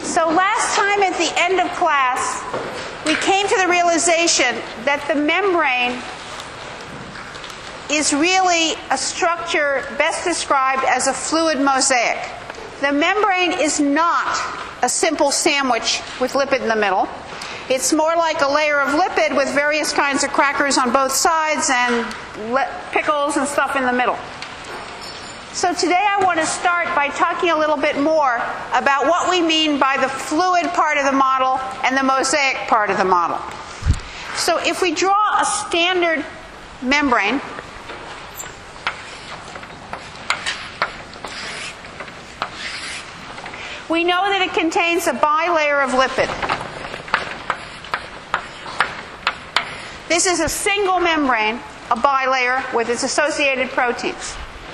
So last time at the end of class, we came to the realization that the membrane is really a structure best described as a fluid mosaic. The membrane is not a simple sandwich with lipid in the middle. It's more like a layer of lipid with various kinds of crackers on both sides and pickles and stuff in the middle. So today I want to start by talking a little bit more about what we mean by the fluid part of the model and the mosaic part of the model. So if we draw a standard membrane, we know that it contains a bilayer of lipid. This is a single membrane, a bilayer with its associated proteins.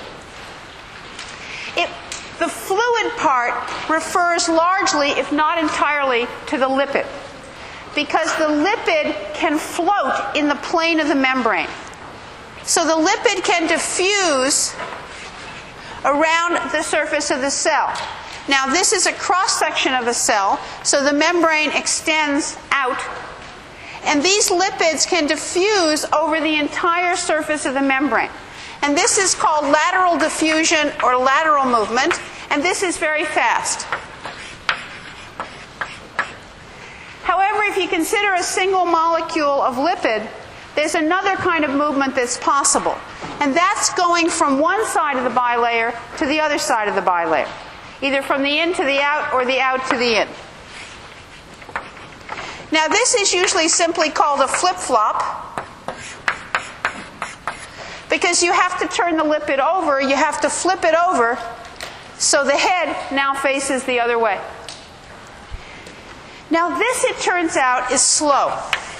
The fluid part refers largely, if not entirely, to the lipid, because the lipid can float in the plane of the membrane. So the lipid can diffuse around the surface of the cell. Now this is a cross-section of a cell, so the membrane extends out, and these lipids can diffuse over the entire surface of the membrane. And this is called lateral diffusion or lateral movement, and this is very fast. However, if you consider a single molecule of lipid, there's another kind of movement that's possible, and that's going from one side of the bilayer to the other side of the bilayer, either from the in to the out or the out to the in. Now this is usually simply called a flip-flop, because you have to turn the lipid over, you have to flip it over, so the head now faces the other way. Now this, it turns out, is slow.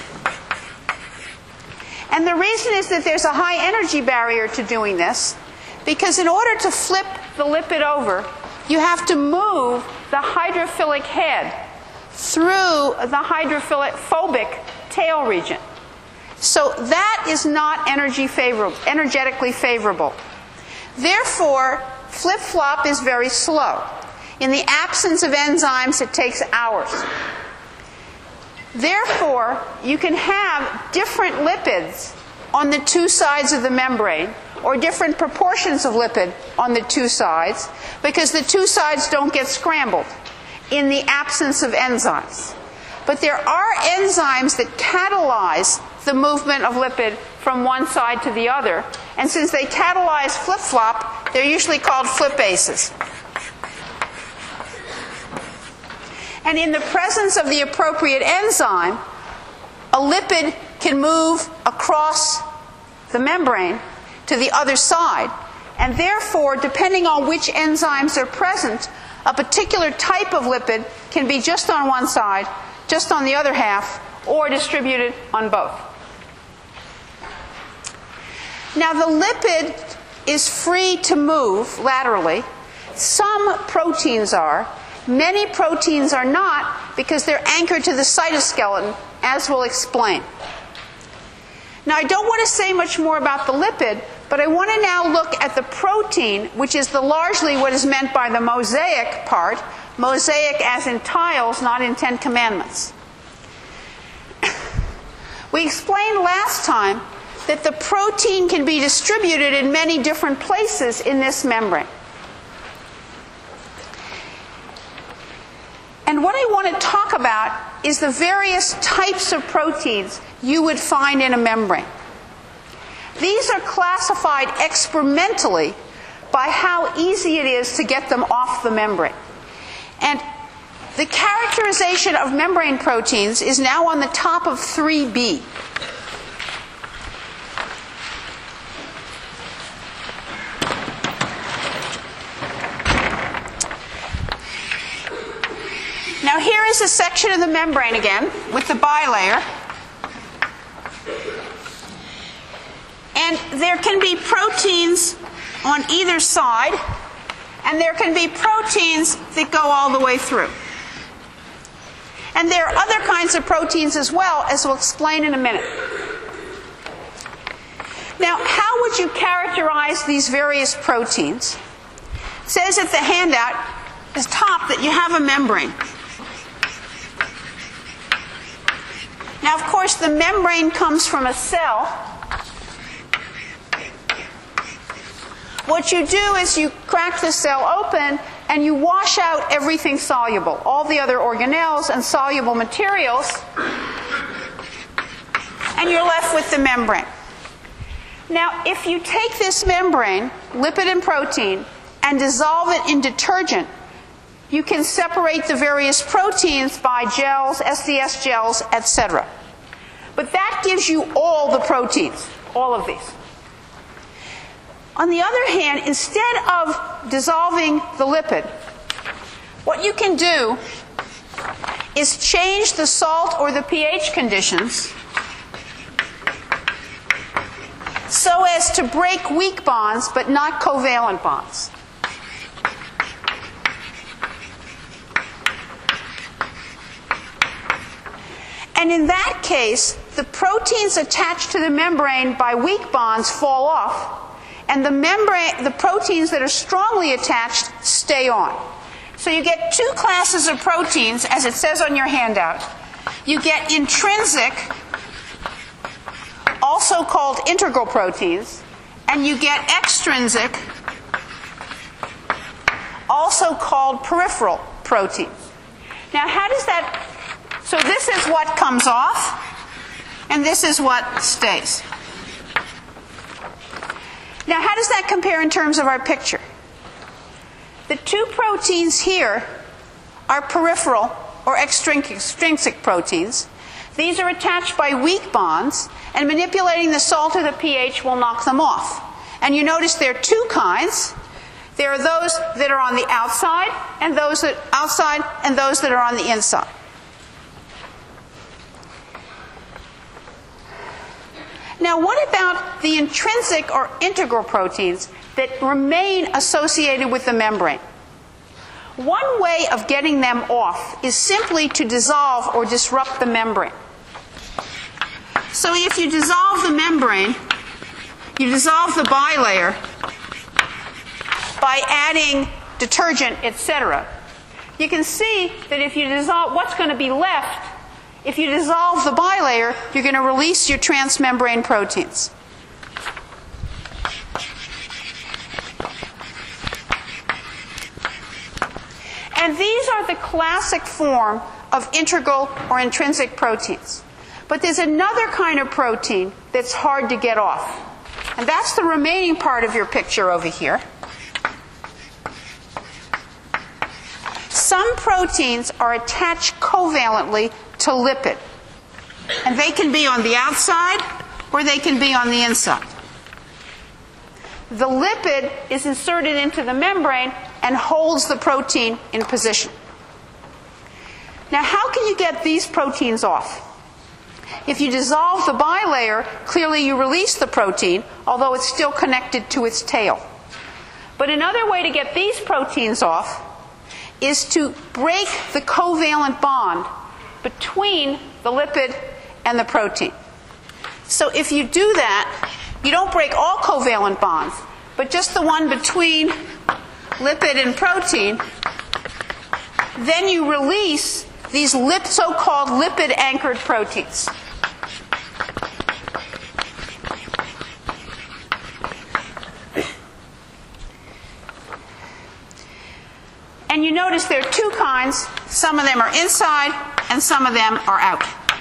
And the reason is that there's a high energy barrier to doing this, because in order to flip the lipid over, you have to move the hydrophilic head through the hydrophobic tail region. So that is not energetically favorable. Therefore, flip-flop is very slow. In the absence of enzymes, it takes hours. Therefore, you can have different lipids on the two sides of the membrane, or different proportions of lipid on the two sides, because the two sides don't get scrambled in the absence of enzymes. But there are enzymes that catalyze the movement of lipid from one side to the other, and since they catalyze flip-flop, they're usually called flipases. And in the presence of the appropriate enzyme, a lipid can move across the membrane to the other side, and therefore, depending on which enzymes are present, a particular type of lipid can be just on one side, just on the other half, or distributed on both. Now the lipid is free to move laterally. Some proteins are. Many proteins are not, because they're anchored to the cytoskeleton, as we'll explain. Now I don't want to say much more about the lipid, but I want to now look at the protein, which is largely what is meant by the mosaic part. Mosaic as in tiles, not in 10 Commandments. We explained last time that the protein can be distributed in many different places in this membrane. And what I want to talk about is the various types of proteins you would find in a membrane. These are classified experimentally by how easy it is to get them off the membrane. And the characterization of membrane proteins is now on the top of 3b. Now here is a section of the membrane again with the bilayer. And there can be proteins on either side, and there can be proteins that go all the way through. And there are other kinds of proteins as well, as we'll explain in a minute. Now, how would you characterize these various proteins? It says at the handout, at the top, that you have a membrane. Now, of course, the membrane comes from a cell. What you do is you crack the cell open and you wash out everything soluble, all the other organelles and soluble materials, and you're left with the membrane. Now, if you take this membrane, lipid and protein, and dissolve it in detergent, you can separate the various proteins by gels, SDS gels, etc. But that gives you all the proteins, all of these. On the other hand, instead of dissolving the lipid, what you can do is change the salt or the pH conditions so as to break weak bonds but not covalent bonds. And in that case, the proteins attached to the membrane by weak bonds fall off, and the proteins that are strongly attached stay on. So you get two classes of proteins, as it says on your handout. You get intrinsic, also called integral proteins, and you get extrinsic, also called peripheral proteins. Now, how does that... So this is what comes off, and this is what stays. Now, how does that compare in terms of our picture? The two proteins here are peripheral or extrinsic proteins. These are attached by weak bonds, and manipulating the salt or the pH will knock them off. And you notice there are two kinds. There are those that are on the outside, and those that are on the inside. Now, what about the intrinsic or integral proteins that remain associated with the membrane? One way of getting them off is simply to dissolve or disrupt the membrane. So if you dissolve the membrane, you dissolve the bilayer by adding detergent, etc. You can see that if you dissolve, what's going to be left? If you dissolve the bilayer, you're going to release your transmembrane proteins. And these are the classic form of integral or intrinsic proteins. But there's another kind of protein that's hard to get off. And that's the remaining part of your picture over here. Some proteins are attached covalently to lipid. And they can be on the outside or they can be on the inside. The lipid is inserted into the membrane and holds the protein in position. Now, how can you get these proteins off? If you dissolve the bilayer, clearly you release the protein, although it's still connected to its tail. But another way to get these proteins off is to break the covalent bond between the lipid and the protein. So if you do that, you don't break all covalent bonds, but just the one between lipid and protein. Then you release these so-called lipid-anchored proteins. And you notice there are two kinds. Some of them are inside and some of them are out.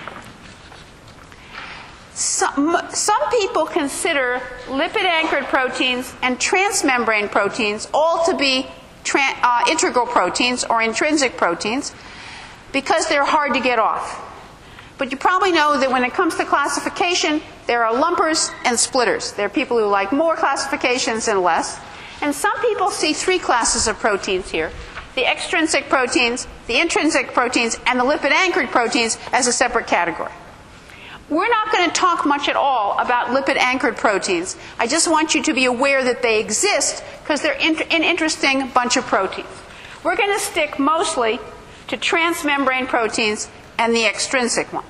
Some people consider lipid-anchored proteins and transmembrane proteins all to be integral proteins or intrinsic proteins because they're hard to get off. But you probably know that when it comes to classification, there are lumpers and splitters. There are people who like more classifications and less. And some people see three classes of proteins here: the extrinsic proteins, the intrinsic proteins, and the lipid-anchored proteins as a separate category. We're not going to talk much at all about lipid-anchored proteins. I just want you to be aware that they exist because they're an interesting bunch of proteins. We're going to stick mostly to transmembrane proteins and the extrinsic ones.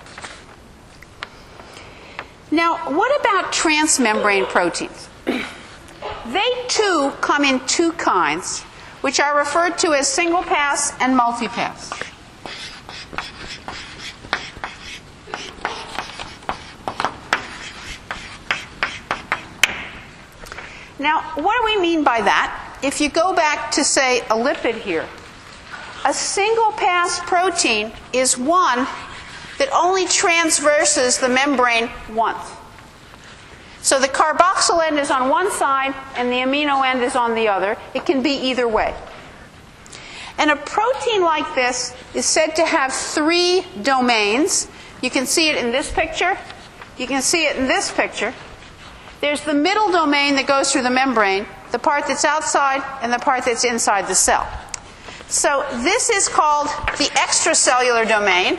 Now, what about transmembrane proteins? They too come in two kinds, which are referred to as single-pass and multi-pass. Now, what do we mean by that? If you go back to, say, a lipid here, a single-pass protein is one that only transverses the membrane once. So the carboxyl end is on one side and the amino end is on the other. It can be either way. And a protein like this is said to have 3 domains. You can see it in this picture. You can see it in this picture. There's the middle domain that goes through the membrane, the part that's outside and the part that's inside the cell. So this is called the extracellular domain.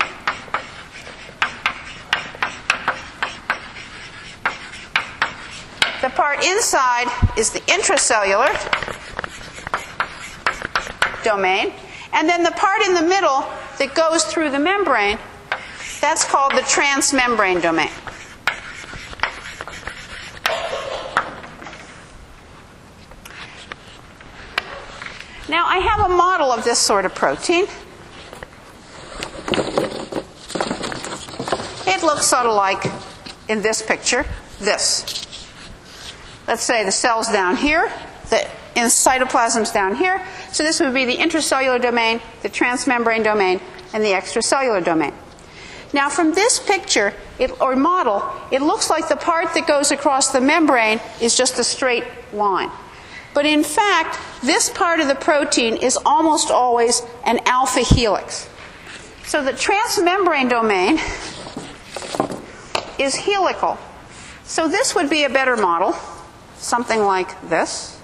The part inside is the intracellular domain. And then the part in the middle that goes through the membrane, that's called the transmembrane domain. Now, I have a model of this sort of protein. It looks sort of like, in this picture, this. Let's say the cell's down here, the cytoplasm's down here. So this would be the intracellular domain, the transmembrane domain, and the extracellular domain. Now, from this picture, or model, it looks like the part that goes across the membrane is just a straight line. But in fact, this part of the protein is almost always an alpha helix. So the transmembrane domain is helical. So this would be a better model, something like this.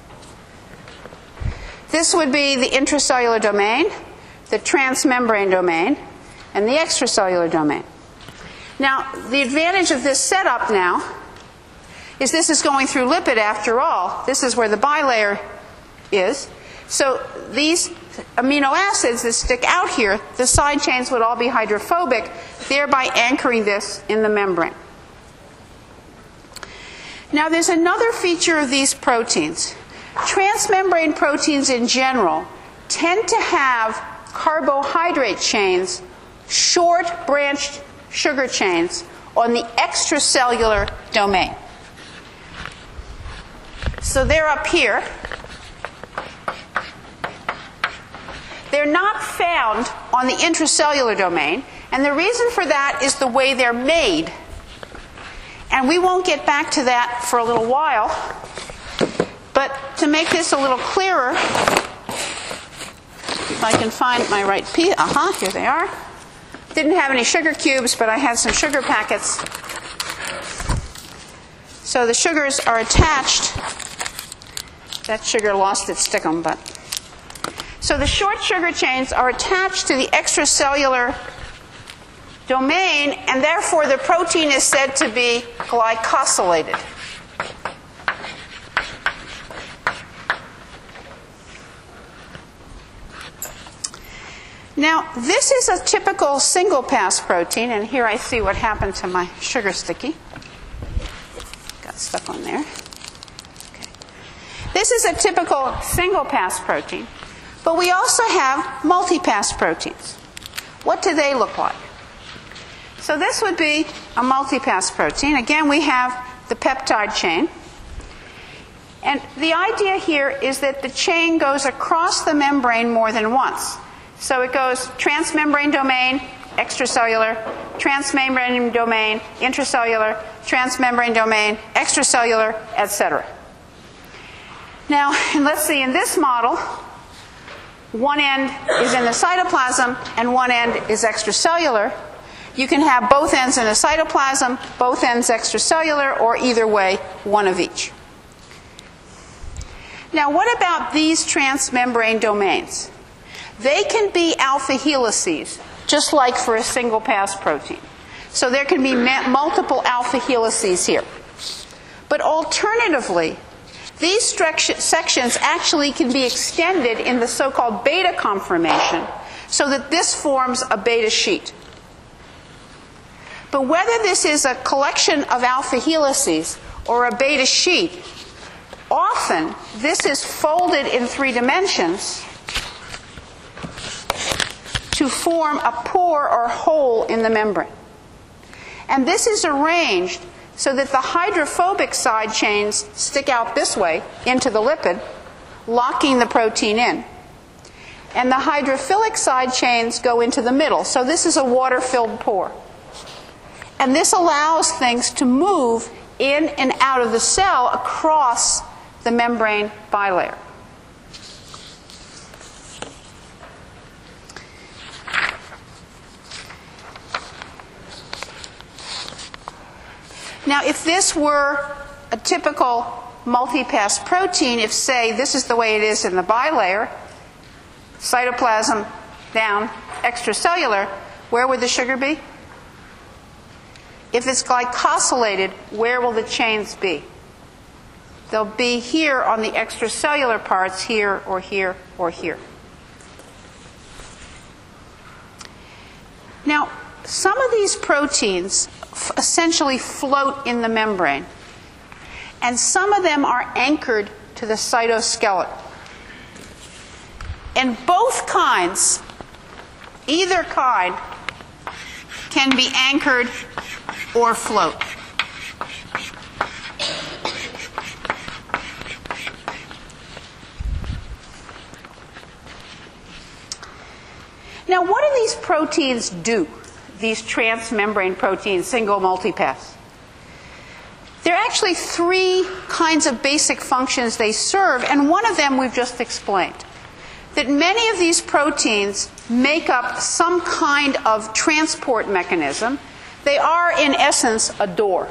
This would be the intracellular domain, the transmembrane domain, and the extracellular domain. Now, the advantage of this setup now is this is going through lipid after all. This is where the bilayer is. So these amino acids that stick out here, the side chains would all be hydrophobic, thereby anchoring this in the membrane. Now, there's another feature of these proteins. Transmembrane proteins in general tend to have carbohydrate chains, short branched sugar chains, on the extracellular domain. So they're up here. They're not found on the intracellular domain, and the reason for that is the way they're made. And we won't get back to that for a little while. But to make this a little clearer, if I can find my right piece, here they are. Didn't have any sugar cubes, but I had some sugar packets. So the sugars are attached. That sugar lost its stickum, but. So the short sugar chains are attached to the extracellular domain, and therefore the protein is said to be glycosylated. Now, this is a typical single-pass protein, and here I see what happened to my sugar sticky. Got stuck on there. Okay. This is a typical single-pass protein, but we also have multi-pass proteins. What do they look like? So this would be a multi-pass protein. Again, we have the peptide chain. And the idea here is that the chain goes across the membrane more than once. So it goes transmembrane domain, extracellular, transmembrane domain, intracellular, transmembrane domain, extracellular, etc. Now, and let's see, in this model, one end is in the cytoplasm and one end is extracellular. You can have both ends in the cytoplasm, both ends extracellular, or either way, one of each. Now, what about these transmembrane domains? They can be alpha helices, just like for a single-pass protein. So there can be multiple alpha helices here. But alternatively, these sections actually can be extended in the so-called beta conformation, so that this forms a beta sheet. But whether this is a collection of alpha helices or a beta sheet, often this is folded in 3 dimensions to form a pore or hole in the membrane. And this is arranged so that the hydrophobic side chains stick out this way into the lipid, locking the protein in. And the hydrophilic side chains go into the middle. So this is a water-filled pore. And this allows things to move in and out of the cell across the membrane bilayer. Now, if this were a typical multipass protein, if, say, this is the way it is in the bilayer, cytoplasm down, extracellular, where would the sugar be? If it's glycosylated, where will the chains be? They'll be here on the extracellular parts, here or here or here. Now, some of these proteins essentially float in the membrane, and some of them are anchored to the cytoskeleton. And both kinds, either kind, can be anchored or float. Now, what do these proteins do, these transmembrane proteins, single multipass? There are actually three kinds of basic functions they serve, and one of them we've just explained. That many of these proteins make up some kind of transport mechanism. They are, in essence, a door.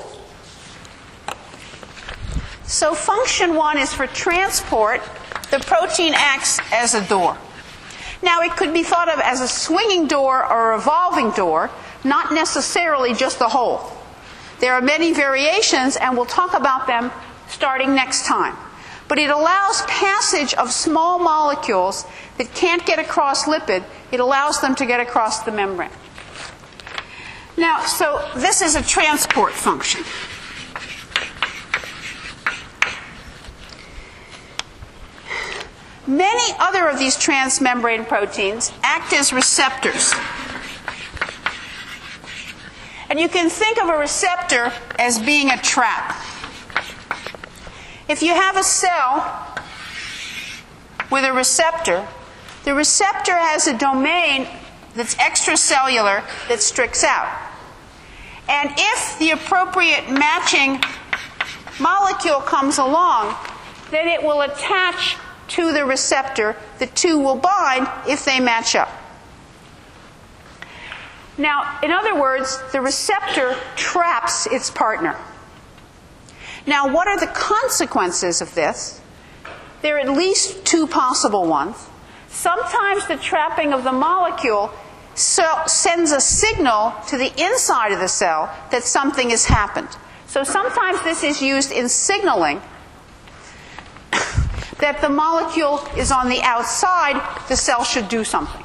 So function one is for transport. The protein acts as a door. Now, it could be thought of as a swinging door or a revolving door, not necessarily just a hole. There are many variations, and we'll talk about them starting next time. But it allows passage of small molecules that can't get across lipid. It allows them to get across the membrane. Now, so this is a transport function. Many other of these transmembrane proteins act as receptors. And you can think of a receptor as being a trap. If you have a cell with a receptor, the receptor has a domain that's extracellular that sticks out. And if the appropriate matching molecule comes along, then it will attach to the receptor. The two will bind if they match up. Now, in other words, the receptor traps its partner. Now, what are the consequences of this? There are at least two possible ones. Sometimes the trapping of the molecule sends a signal to the inside of the cell that something has happened. So sometimes this is used in signaling that the molecule is on the outside, the cell should do something.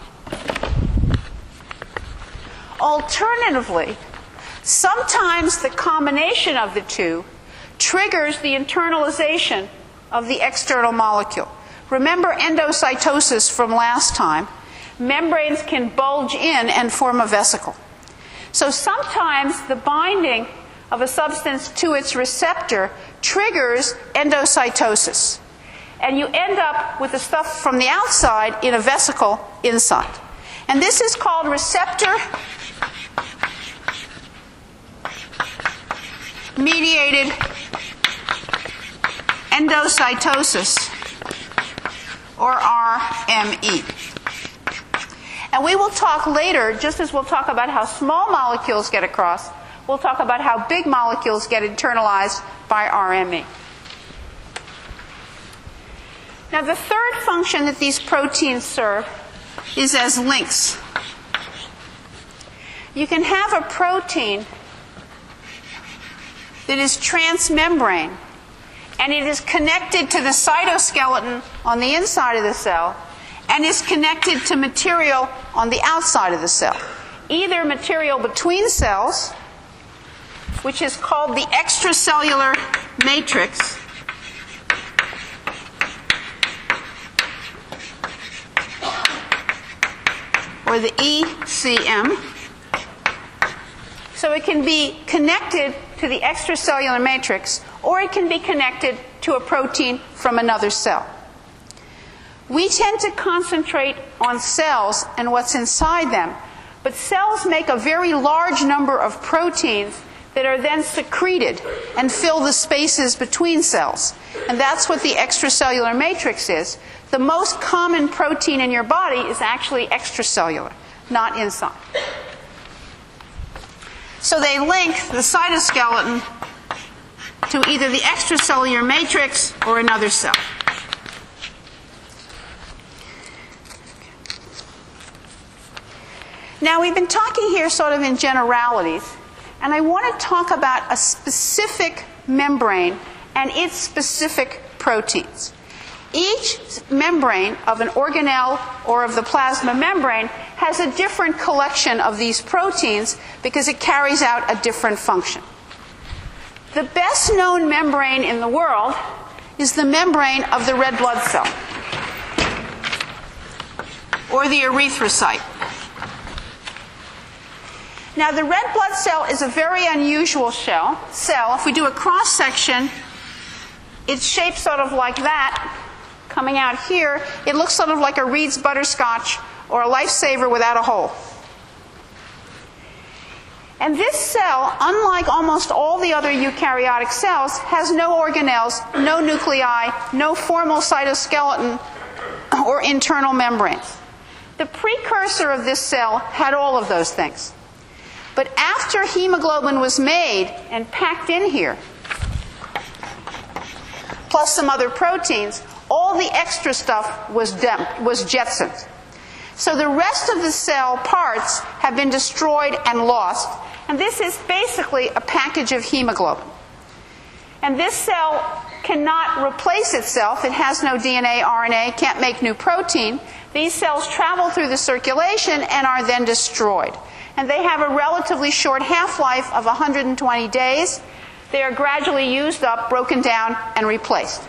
Alternatively, sometimes the combination of the two triggers the internalization of the external molecule. Remember endocytosis from last time. Membranes can bulge in and form a vesicle. So sometimes the binding of a substance to its receptor triggers endocytosis. And you end up with the stuff from the outside in a vesicle inside. And this is called receptor mediated endocytosis, or RME. And we will talk later, just as we'll talk about how small molecules get across, we'll talk about how big molecules get internalized by RME. Now, the third function that these proteins serve is as links. You can have a protein that is transmembrane, and it is connected to the cytoskeleton on the inside of the cell, and is connected to material on the outside of the cell. Either material between cells, which is called the extracellular matrix, or the ECM. So it can be connected to the extracellular matrix, or it can be connected to a protein from another cell. We tend to concentrate on cells and what's inside them, but cells make a very large number of proteins that are then secreted and fill the spaces between cells. And that's what the extracellular matrix is. The most common protein in your body is actually extracellular, not inside. So they link the cytoskeleton to either the extracellular matrix or another cell. Now, we've been talking here sort of in generalities, and I want to talk about a specific membrane and its specific proteins. Each membrane of an organelle or of the plasma membrane has a different collection of these proteins because it carries out a different function. The best known membrane in the world is the membrane of the red blood cell, or the erythrocyte. Now, the red blood cell is a very unusual cell. If we do a cross-section, it's shaped sort of like that, coming out here. It looks sort of like a Reed's butterscotch or a Lifesaver without a hole. And this cell, unlike almost all the other eukaryotic cells, has no organelles, no nuclei, no formal cytoskeleton, or internal membranes. The precursor of this cell had all of those things. But after hemoglobin was made and packed in here, plus some other proteins, all the extra stuff was jettisoned. So the rest of the cell parts have been destroyed and lost, and this is basically a package of hemoglobin. And this cell cannot replace itself. It has no DNA, RNA, can't make new protein. These cells travel through the circulation and are then destroyed. And they have a relatively short half-life of 120 days. They are gradually used up, broken down, and replaced.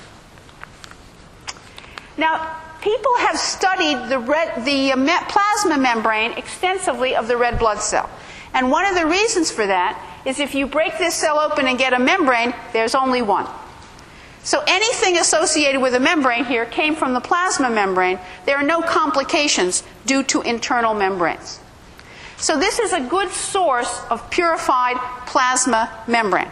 Now, people have studied the plasma membrane extensively of the red blood cell. And one of the reasons for that is if you break this cell open and get a membrane, there's only one. So anything associated with a membrane here came from the plasma membrane. There are no complications due to internal membranes. So this is a good source of purified plasma membrane.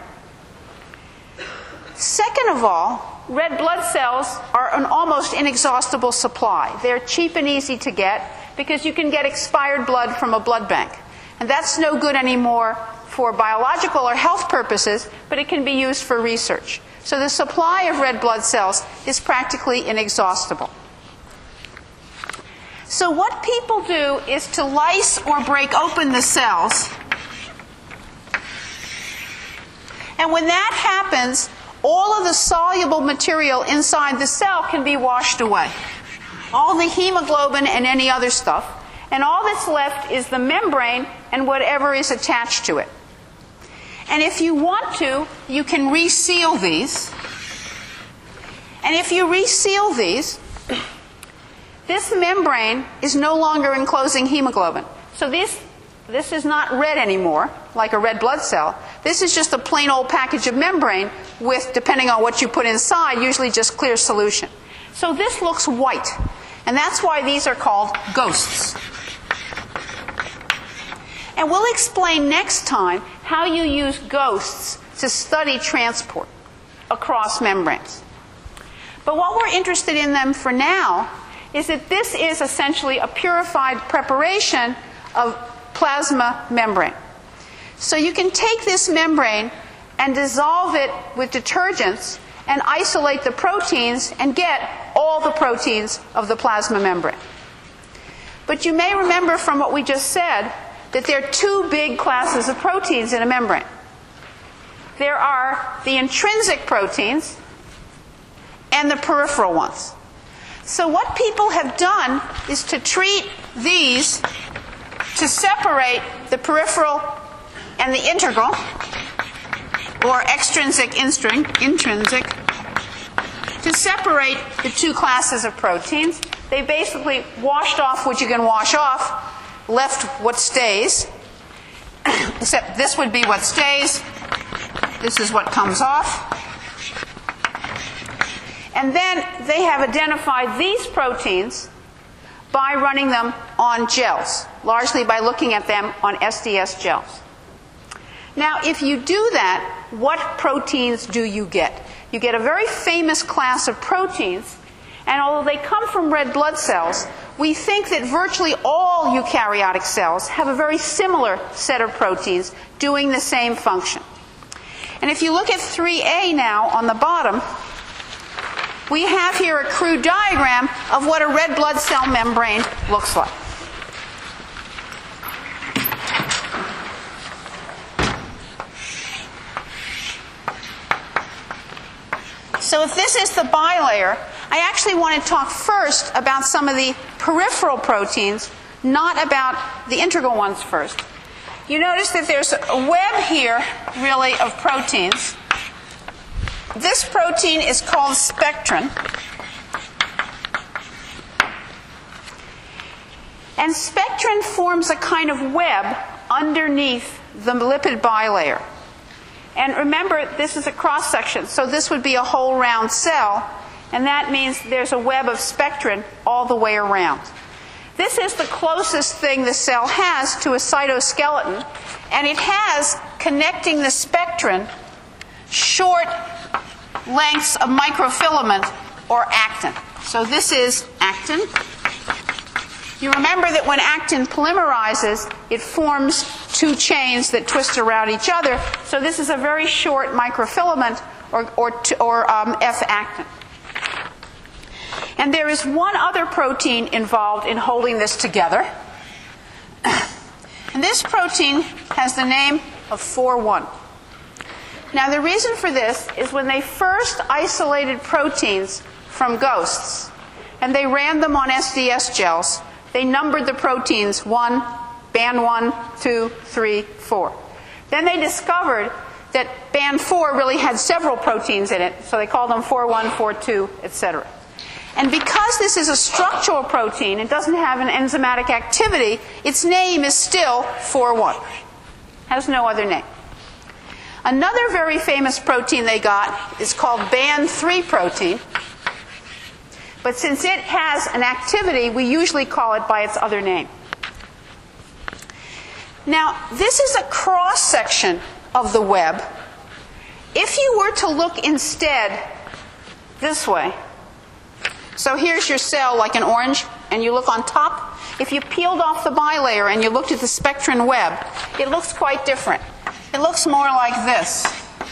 Second of all, red blood cells are an almost inexhaustible supply. They're cheap and easy to get because you can get expired blood from a blood bank. And that's no good anymore for biological or health purposes, but it can be used for research. So the supply of red blood cells is practically inexhaustible. So what people do is to lyse or break open the cells. And when that happens, all of the soluble material inside the cell can be washed away. All the hemoglobin and any other stuff. And all that's left is the membrane and whatever is attached to it. And if you want to, you can reseal these. And if you reseal these, this membrane is no longer enclosing hemoglobin. So this is not red anymore, like a red blood cell. This is just a plain old package of membrane with, depending on what you put inside, usually just clear solution. So this looks white. And that's why these are called ghosts. And we'll explain next time how you use ghosts to study transport across membranes. But what we're interested in them for now is that this is essentially a purified preparation of plasma membrane. So you can take this membrane and dissolve it with detergents and isolate the proteins and get all the proteins of the plasma membrane. But you may remember from what we just said that there are two big classes of proteins in a membrane. There are the intrinsic proteins and the peripheral ones. So what people have done is to treat these to separate the peripheral and the integral, or extrinsic, intrinsic, to separate the two classes of proteins. They basically washed off what you can wash off, left what stays. except this would be what stays. This is what comes off. And then they have identified these proteins by running them on gels, largely by looking at them on SDS gels. Now, if you do that, what proteins do you get? You get a very famous class of proteins, and although they come from red blood cells, we think that virtually all eukaryotic cells have a very similar set of proteins doing the same function. And if you look at 3A now on the bottom, we have here a crude diagram of what a red blood cell membrane looks like. So if this is the bilayer, I actually want to talk first about some of the peripheral proteins, not about the integral ones first. You notice that there's a web here, really, of proteins. This protein is called spectrin. And spectrin forms a kind of web underneath the lipid bilayer. And remember, this is a cross-section, so this would be a whole round cell, and that means there's a web of spectrin all the way around. This is the closest thing the cell has to a cytoskeleton, and it has, connecting the spectrin, short lengths of microfilament or actin. So this is actin. You remember that when actin polymerizes, it forms two chains that twist around each other. So this is a very short microfilament, or F-actin. And there is one other protein involved in holding this together. And this protein has the name of 4,1. Now the reason for this is when they first isolated proteins from ghosts, and they ran them on SDS gels, they numbered the proteins 1, band 1, 2, 3, 4. Then they discovered that band 4 really had several proteins in it, so they called them 4,1, 4,2, etc. And because this is a structural protein, it doesn't have an enzymatic activity, its name is still 4,1. Has no other name. Another very famous protein they got is called band 3 protein. But since it has an activity, we usually call it by its other name. Now, this is a cross-section of the web. If you were to look instead this way, so here's your cell like an orange, and you look on top. If you peeled off the bilayer and you looked at the spectrin web, it looks quite different. It looks more like this.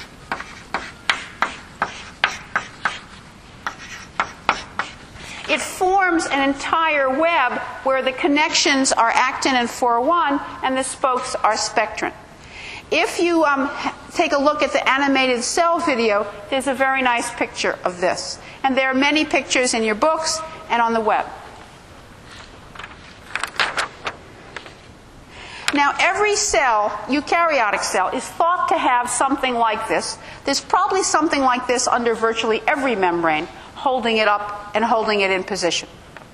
It forms an entire web where the connections are actin and 4,1 and the spokes are spectrin. If you take a look at the animated cell video, there's a very nice picture of this. And there are many pictures in your books and on the web. Now, every cell, eukaryotic cell, is thought to have something like this. There's probably something like this under virtually every membrane, holding it up and holding it in position.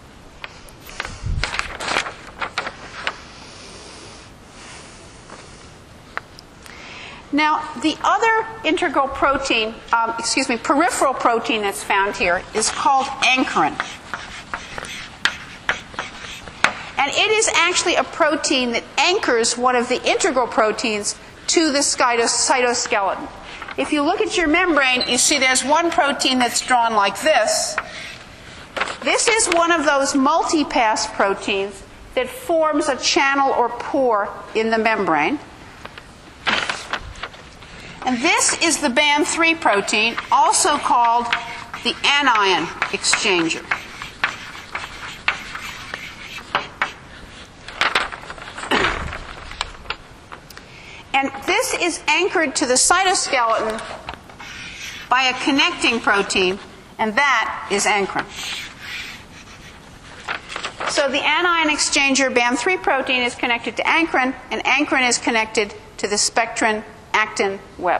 Now, the other integral protein, peripheral protein that's found here is called ankyrin. And it is actually a protein that anchors one of the integral proteins to the cytoskeleton. If you look at your membrane, you see there's one protein that's drawn like this. This is one of those multipass proteins that forms a channel or pore in the membrane. And this is the band 3 protein, also called the anion exchanger. And this is anchored to the cytoskeleton by a connecting protein, and that is ankyrin. So the anion exchanger band 3 protein is connected to ankyrin, and ankyrin is connected to the spectrin-actin web.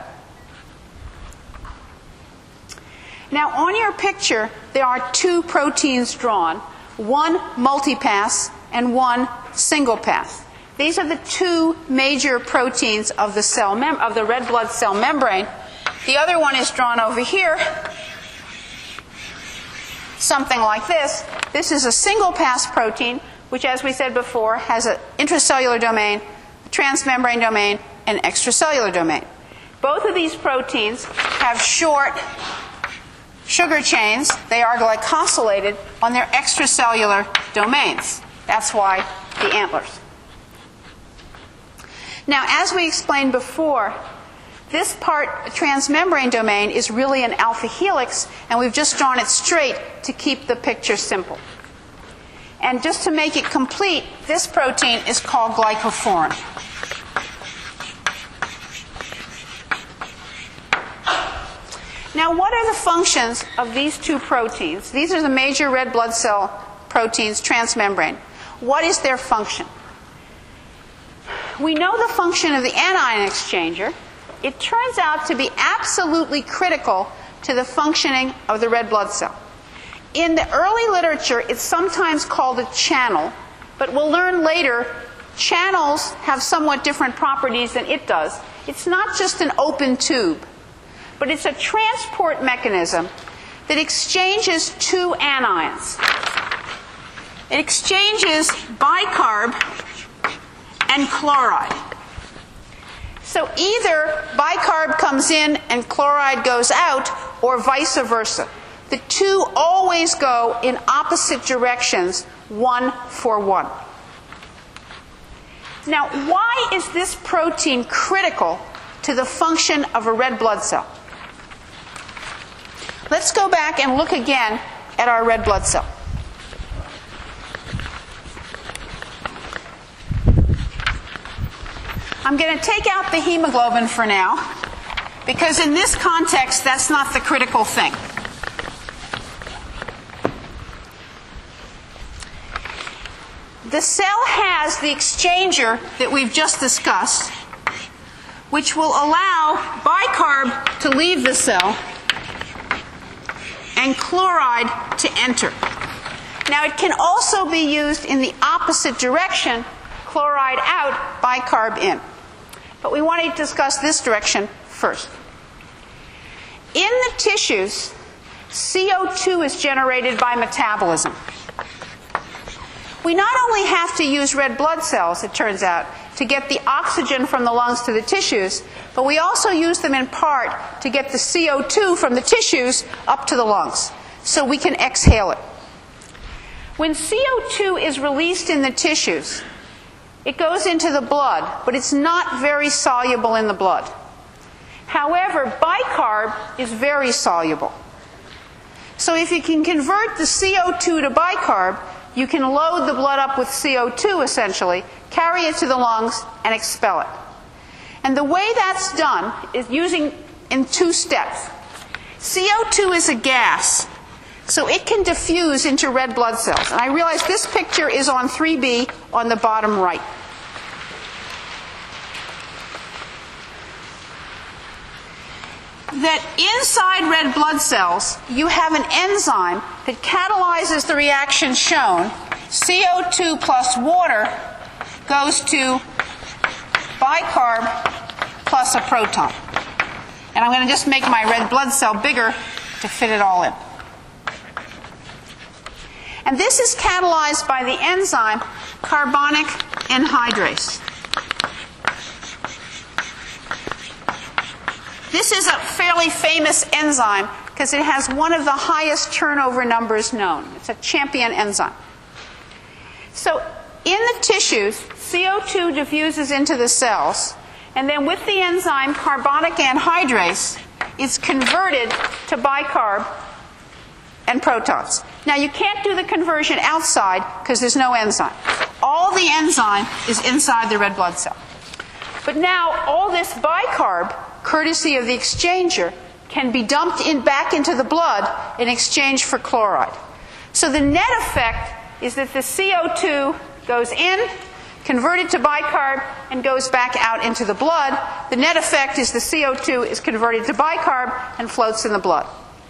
Now, on your picture, there are two proteins drawn, one multipass and one single pass. These are the two major proteins of the of the red blood cell membrane. The other one is drawn over here, something like this. This is a single-pass protein, which, as we said before, has an intracellular domain, a transmembrane domain, and extracellular domain. Both of these proteins have short sugar chains. They are glycosylated on their extracellular domains. That's why the antlers. Now, as we explained before, this part, transmembrane domain, is really an alpha helix, and we've just drawn it straight to keep the picture simple. And just to make it complete, this protein is called glycophorin. Now, what are the functions of these two proteins? These are the major red blood cell proteins, transmembrane. What is their function? We know the function of the anion exchanger. It turns out to be absolutely critical to the functioning of the red blood cell. In the early literature, it's sometimes called a channel, but we'll learn later channels have somewhat different properties than it does. It's not just an open tube, but it's a transport mechanism that exchanges two anions. It exchanges bicarb and chloride. So either bicarb comes in and chloride goes out, or vice versa. The two always go in opposite directions, 1 for 1. Now, why is this protein critical to the function of a red blood cell? Let's go back and look again at our red blood cell. I'm going to take out the hemoglobin for now, because in this context, that's not the critical thing. The cell has the exchanger that we've just discussed, which will allow bicarb to leave the cell and chloride to enter. Now, it can also be used in the opposite direction, chloride out, bicarb in. But we want to discuss this direction first. In the tissues, CO2 is generated by metabolism. We not only have to use red blood cells, it turns out, to get the oxygen from the lungs to the tissues, but we also use them in part to get the CO2 from the tissues up to the lungs, so we can exhale it. When CO2 is released in the tissues, it goes into the blood, but it's not very soluble in the blood. However, bicarb is very soluble. So if you can convert the CO2 to bicarb, you can load the blood up with CO2, essentially, carry it to the lungs, and expel it. And the way that's done is using in two steps. CO2 is a gas, so it can diffuse into red blood cells. And I realize this picture is on 3B on the bottom right. That inside red blood cells, you have an enzyme that catalyzes the reaction shown. CO2 plus water goes to bicarb plus a proton. And I'm going to just make my red blood cell bigger to fit it all in. And this is catalyzed by the enzyme carbonic anhydrase. This is a fairly famous enzyme because it has one of the highest turnover numbers known. It's a champion enzyme. So in the tissues, CO2 diffuses into the cells, and then with the enzyme carbonic anhydrase, it's converted to bicarb and protons. Now, you can't do the conversion outside because there's no enzyme. All the enzyme is inside the red blood cell. But now, all this bicarb, courtesy of the exchanger, can be dumped back into the blood in exchange for chloride. So the net effect is that the CO2 goes in, converted to bicarb, and goes back out into the blood. The net effect is the CO2 is converted to bicarb and floats in the blood.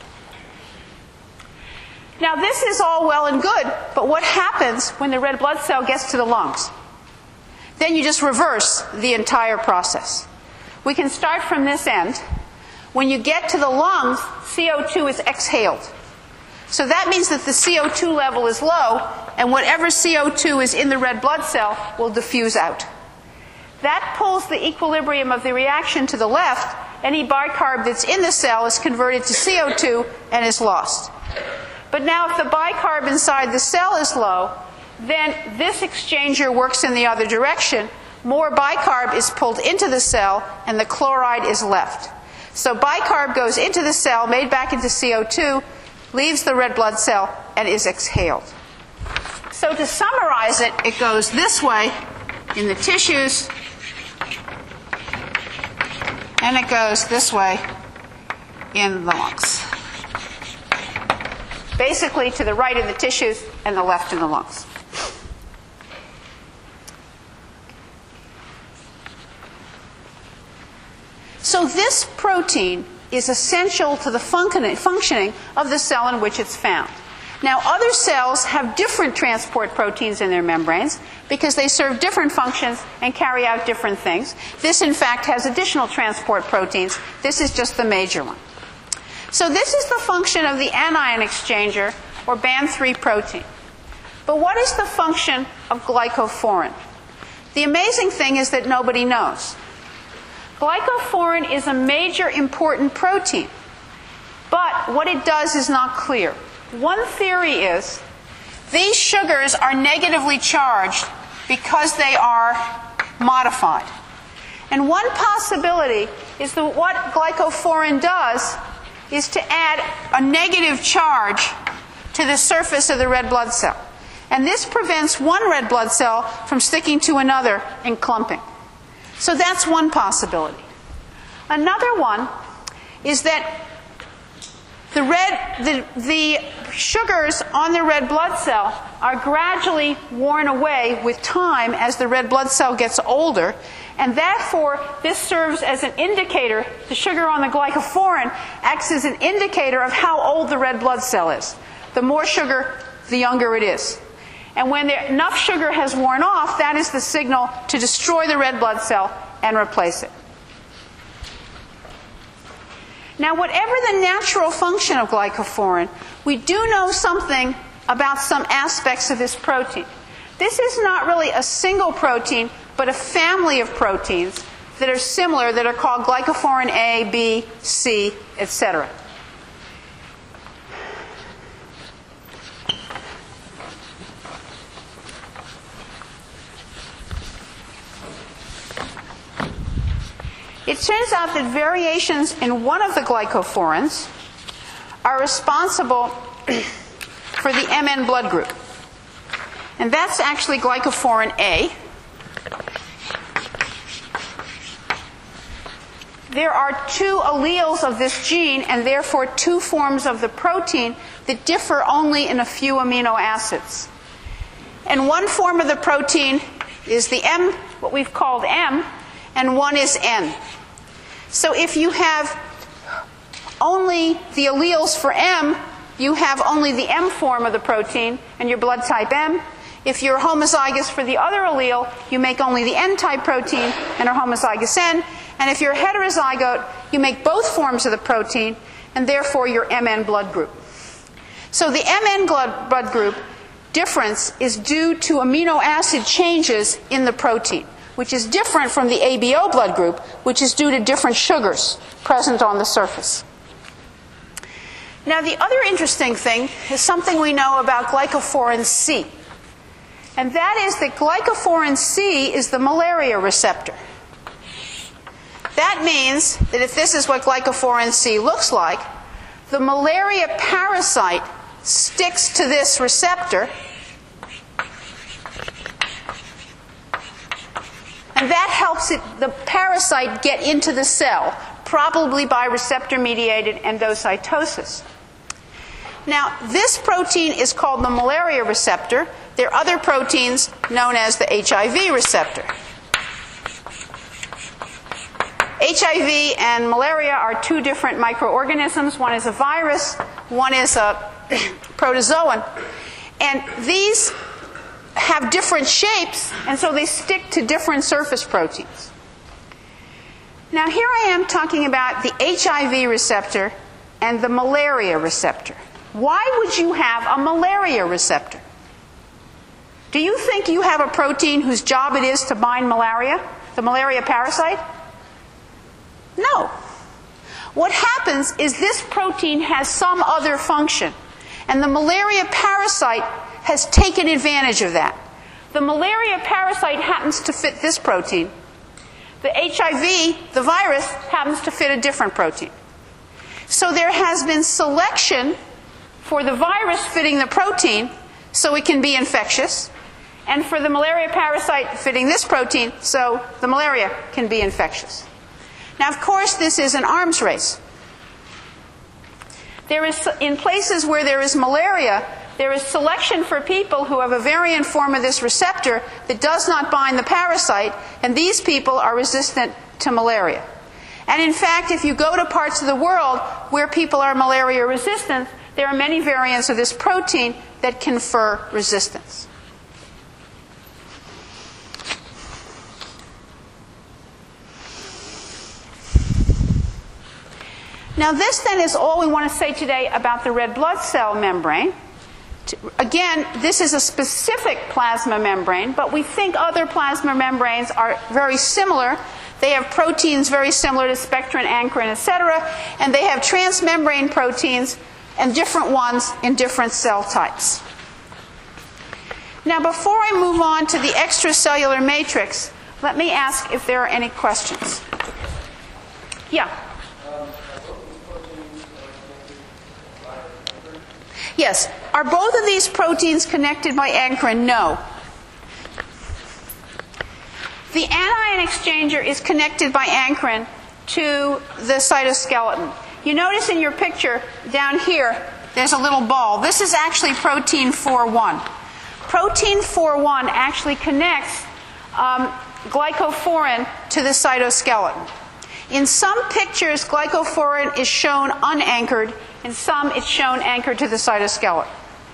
Now, this is all well and good, but what happens when the red blood cell gets to the lungs? then you just reverse the entire process. We can start from this end. When you get to the lungs, CO2 is exhaled. So that means that the CO2 level is low, and whatever CO2 is in the red blood cell will diffuse out. That pulls the equilibrium of the reaction to the left. Any bicarb that's in the cell is converted to CO2 and is lost. But now if the bicarb inside the cell is low, then this exchanger works in the other direction. More bicarb is pulled into the cell, and the chloride is left. So bicarb goes into the cell, made back into CO2, leaves the red blood cell, and is exhaled. So to summarize it, it goes this way in the tissues, and it goes this way in the lungs. Basically to the right in the tissues and the left in the lungs. So this protein is essential to the functioning of the cell in which it's found. Now, other cells have different transport proteins in their membranes because they serve different functions and carry out different things. This, in fact, has additional transport proteins. This is just the major one. So this is the function of the anion exchanger, or BAN3 protein. But what is the function of glycophorin? The amazing thing is that nobody knows. Glycophorin is a major important protein, but what it does is not clear. One theory is these sugars are negatively charged because they are modified. And one possibility is that what glycophorin does is to add a negative charge to the surface of the red blood cell. And this prevents one red blood cell from sticking to another and clumping. So that's one possibility. Another one is that the sugars on the red blood cell are gradually worn away with time as the red blood cell gets older, and therefore this serves as an indicator. The sugar on the glycophorin acts as an indicator of how old the red blood cell is. The more sugar, the younger it is. And when enough sugar has worn off, that is the signal to destroy the red blood cell and replace it. Now, whatever the natural function of glycophorin, we do know something about some aspects of this protein. This is not really a single protein, but a family of proteins that are similar, that are called glycophorin A, B, C, etc. It turns out that variations in one of the glycophorins are responsible for the Mn blood group. And that's actually glycophorin A. There are two alleles of this gene, and therefore two forms of the protein that differ only in a few amino acids. And one form of the protein is the M, what we've called M, and one is N. So if you have only the alleles for M, you have only the M form of the protein and your blood type M. If you're homozygous for the other allele, you make only the N-type protein and are homozygous N. And if you're heterozygote, you make both forms of the protein and therefore your Mn blood group. So the Mn blood group difference is due to amino acid changes in the protein, which is different from the ABO blood group, which is due to different sugars present on the surface. Now, the other interesting thing is something we know about glycophorin C. And that is that glycophorin C is the malaria receptor. That means that if this is what glycophorin C looks like, the malaria parasite sticks to this receptor, and that helps the parasite get into the cell, probably by receptor-mediated endocytosis. Now, this protein is called the malaria receptor. There are other proteins known as the HIV receptor. HIV and malaria are two different microorganisms. One is a virus, one is a protozoan. And these have different shapes, and so they stick to different surface proteins. Now here I am talking about the HIV receptor and the malaria receptor. Why would you have a malaria receptor? Do you think you have a protein whose job it is to bind malaria, the malaria parasite? No. What happens is this protein has some other function, and the malaria parasite has taken advantage of that. The malaria parasite happens to fit this protein. The HIV, the virus, happens to fit a different protein. So there has been selection for the virus fitting the protein so it can be infectious, and for the malaria parasite fitting this protein so the malaria can be infectious. Now, of course, this is an arms race. There is, in places where there is malaria, there is selection for people who have a variant form of this receptor that does not bind the parasite, and these people are resistant to malaria. And in fact, if you go to parts of the world where people are malaria resistant, there are many variants of this protein that confer resistance. Now this then is all we want to say today about the red blood cell membrane. Again, this is a specific plasma membrane, but we think other plasma membranes are very similar. They have proteins very similar to spectrin, ankyrin, etc., and they have transmembrane proteins and different ones in different cell types. Now before I move on to the extracellular matrix, let me ask if there are any questions. Yeah? Yes. Are both of these proteins connected by ankyrin? No. The anion exchanger is connected by ankyrin to the cytoskeleton. You notice in your picture down here, there's a little ball. This is actually protein 4-1. Protein 4-1 actually connects glycophorin to the cytoskeleton. In some pictures, glycophorin is shown unanchored. In some, it's shown anchored to the cytoskeleton.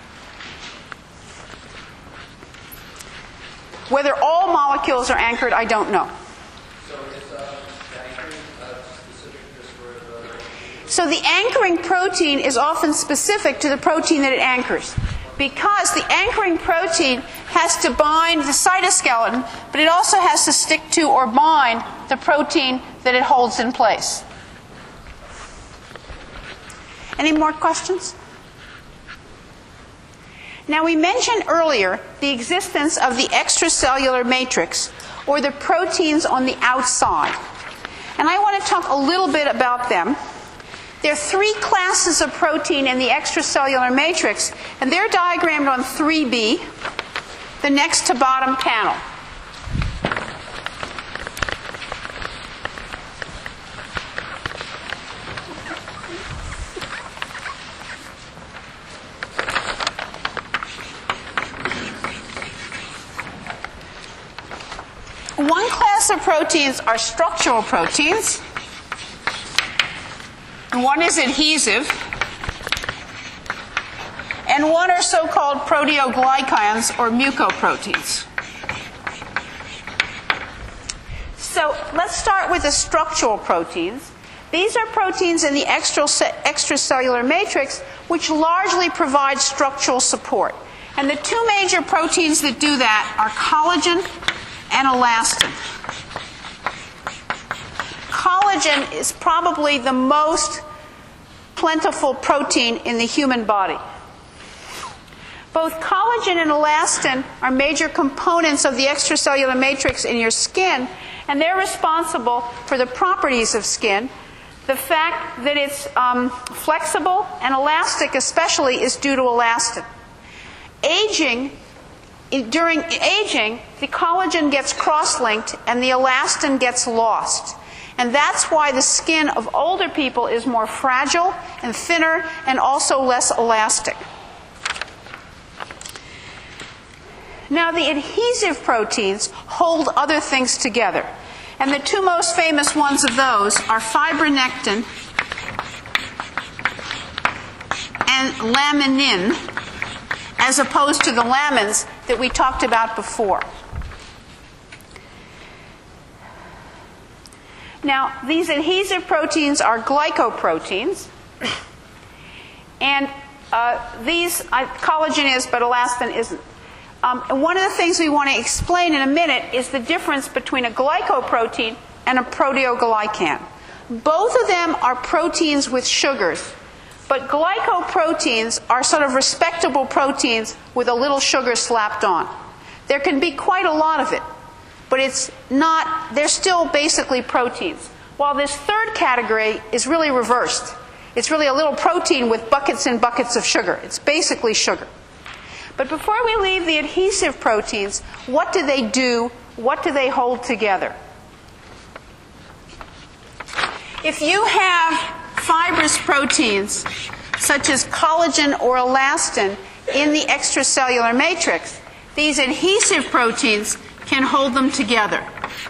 Whether all molecules are anchored, I don't know. So is anchoring specific just for the... So the anchoring protein is often specific to the protein that it anchors, because the anchoring protein has to bind the cytoskeleton, but it also has to stick to or bind the protein that it holds in place. Any more questions? Now, we mentioned earlier the existence of the extracellular matrix, or the proteins on the outside. And I want to talk a little bit about them. There are three classes of protein in the extracellular matrix, and they're diagrammed on 3B, the next to bottom panel. One class of proteins are structural proteins. One is adhesive. And one are so-called proteoglycans or mucoproteins. So let's start with the structural proteins. These are proteins in the extracellular matrix which largely provide structural support. And the two major proteins that do that are collagen and elastin. Collagen is probably the most plentiful protein in the human body. Both collagen and elastin are major components of the extracellular matrix in your skin, and they're responsible for the properties of skin. The fact that it's flexible and elastic especially is due to elastin. During aging, the collagen gets cross-linked and the elastin gets lost. And that's why the skin of older people is more fragile and thinner and also less elastic. Now, the adhesive proteins hold other things together. And the two most famous ones of those are fibronectin and laminin. as opposed to the lamins that we talked about before. Now, these adhesive proteins are glycoproteins, and collagen is, but elastin isn't. And one of the things we want to explain in a minute is the difference between a glycoprotein and a proteoglycan. Both of them are proteins with sugars, but glycoproteins are sort of respectable proteins with a little sugar slapped on. There can be quite a lot of it, but they're still basically proteins. While this third category is really reversed. It's really a little protein with buckets and buckets of sugar. It's basically sugar. But before we leave the adhesive proteins, what do they do? What do they hold together? If you have fibrous proteins, such as collagen or elastin, in the extracellular matrix, these adhesive proteins can hold them together.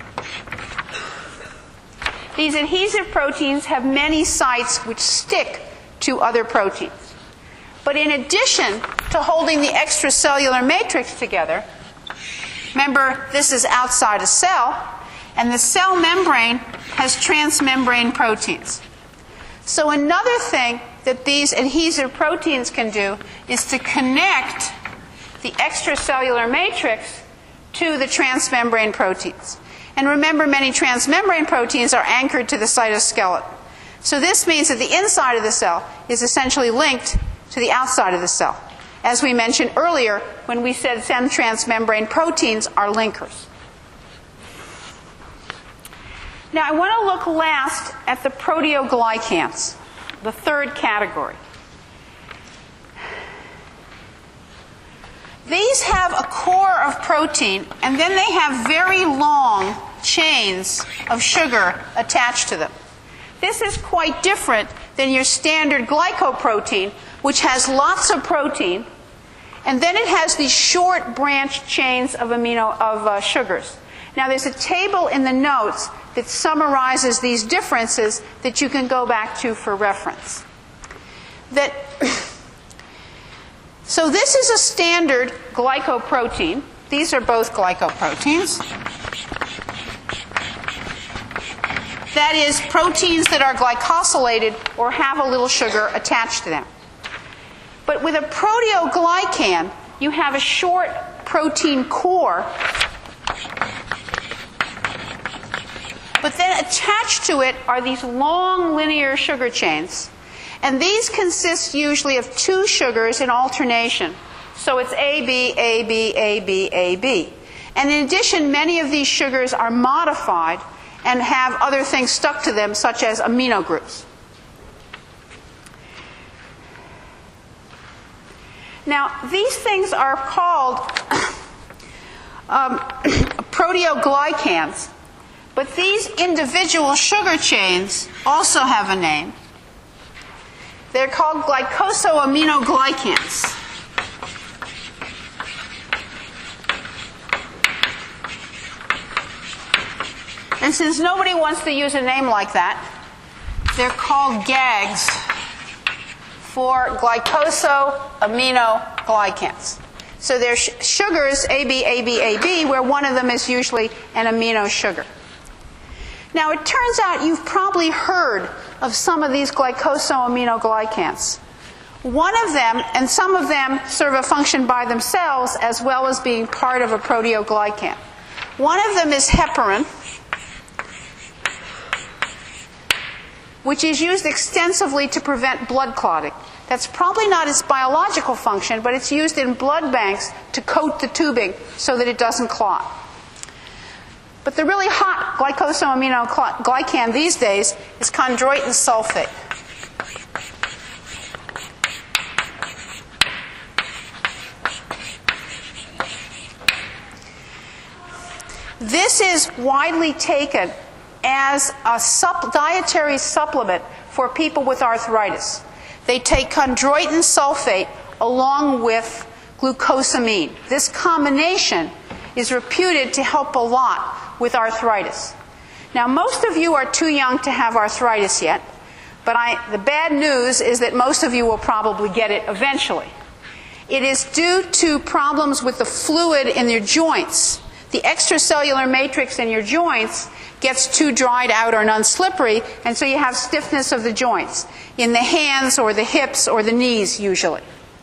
These adhesive proteins have many sites which stick to other proteins. But in addition to holding the extracellular matrix together, remember, this is outside a cell, and the cell membrane has transmembrane proteins. So another thing that these adhesive proteins can do is to connect the extracellular matrix to the transmembrane proteins. And remember, many transmembrane proteins are anchored to the cytoskeleton. So this means that the inside of the cell is essentially linked to the outside of the cell. As we mentioned earlier when we said some transmembrane proteins are linkers. Now I want to look last at the proteoglycans, the third category. These have a core of protein, and then they have very long chains of sugar attached to them. This is quite different than your standard glycoprotein, which has lots of protein, and then it has these short branched chains of sugars. Now, there's a table in the notes that summarizes these differences that you can go back to for reference. So this is a standard glycoprotein. These are both glycoproteins. That is, proteins that are glycosylated or have a little sugar attached to them. But with a proteoglycan, you have a short protein core, but then attached to it are these long linear sugar chains. And these consist usually of two sugars in alternation. So it's AB, AB, AB, AB. And in addition, many of these sugars are modified and have other things stuck to them, such as amino groups. Now, these things are called proteoglycans, but these individual sugar chains also have a name. They're called glycosaminoglycans. And since nobody wants to use a name like that, they're called GAGs for glycosaminoglycans. So they're sugars, AB, AB, AB, where one of them is usually an amino sugar. Now, it turns out you've probably heard of some of these glycosaminoglycans. One of them, and some of them serve a function by themselves as well as being part of a proteoglycan. One of them is heparin, which is used extensively to prevent blood clotting. That's probably not its biological function, but it's used in blood banks to coat the tubing so that it doesn't clot. But the really hot glycosaminoglycan these days is chondroitin sulfate. This is widely taken as a dietary supplement for people with arthritis. They take chondroitin sulfate along with glucosamine. This combination is reputed to help a lot with arthritis. Now, most of you are too young to have arthritis yet, but the bad news is that most of you will probably get it eventually. It is due to problems with the fluid in your joints. The extracellular matrix in your joints gets too dried out or non-slippery, and so you have stiffness of the joints in the hands or the hips or the knees usually.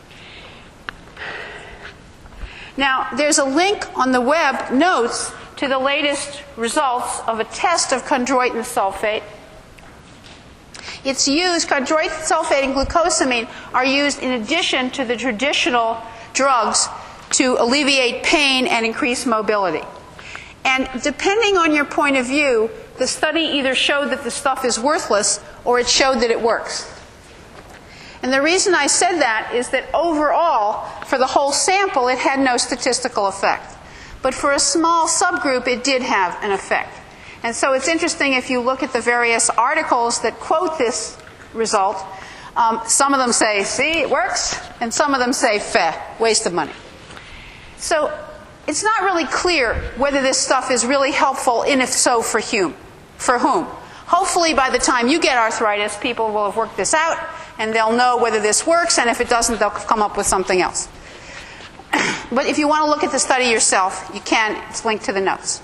Now, there's a link on the web notes to the latest results of a test of chondroitin sulfate. It's used, chondroitin sulfate and glucosamine are used in addition to the traditional drugs to alleviate pain and increase mobility. And depending on your point of view, the study either showed that the stuff is worthless or it showed that it works. And the reason I said that is that overall, for the whole sample, it had no statistical effect. But for a small subgroup, it did have an effect. And so it's interesting if you look at the various articles that quote this result, some of them say, see, it works, and some of them say, feh, waste of money. So it's not really clear whether this stuff is really helpful, and if so, for whom. Hopefully by the time you get arthritis, people will have worked this out, and they'll know whether this works, and if it doesn't, they'll come up with something else. But if you want to look at the study yourself, you can. It's linked to the notes.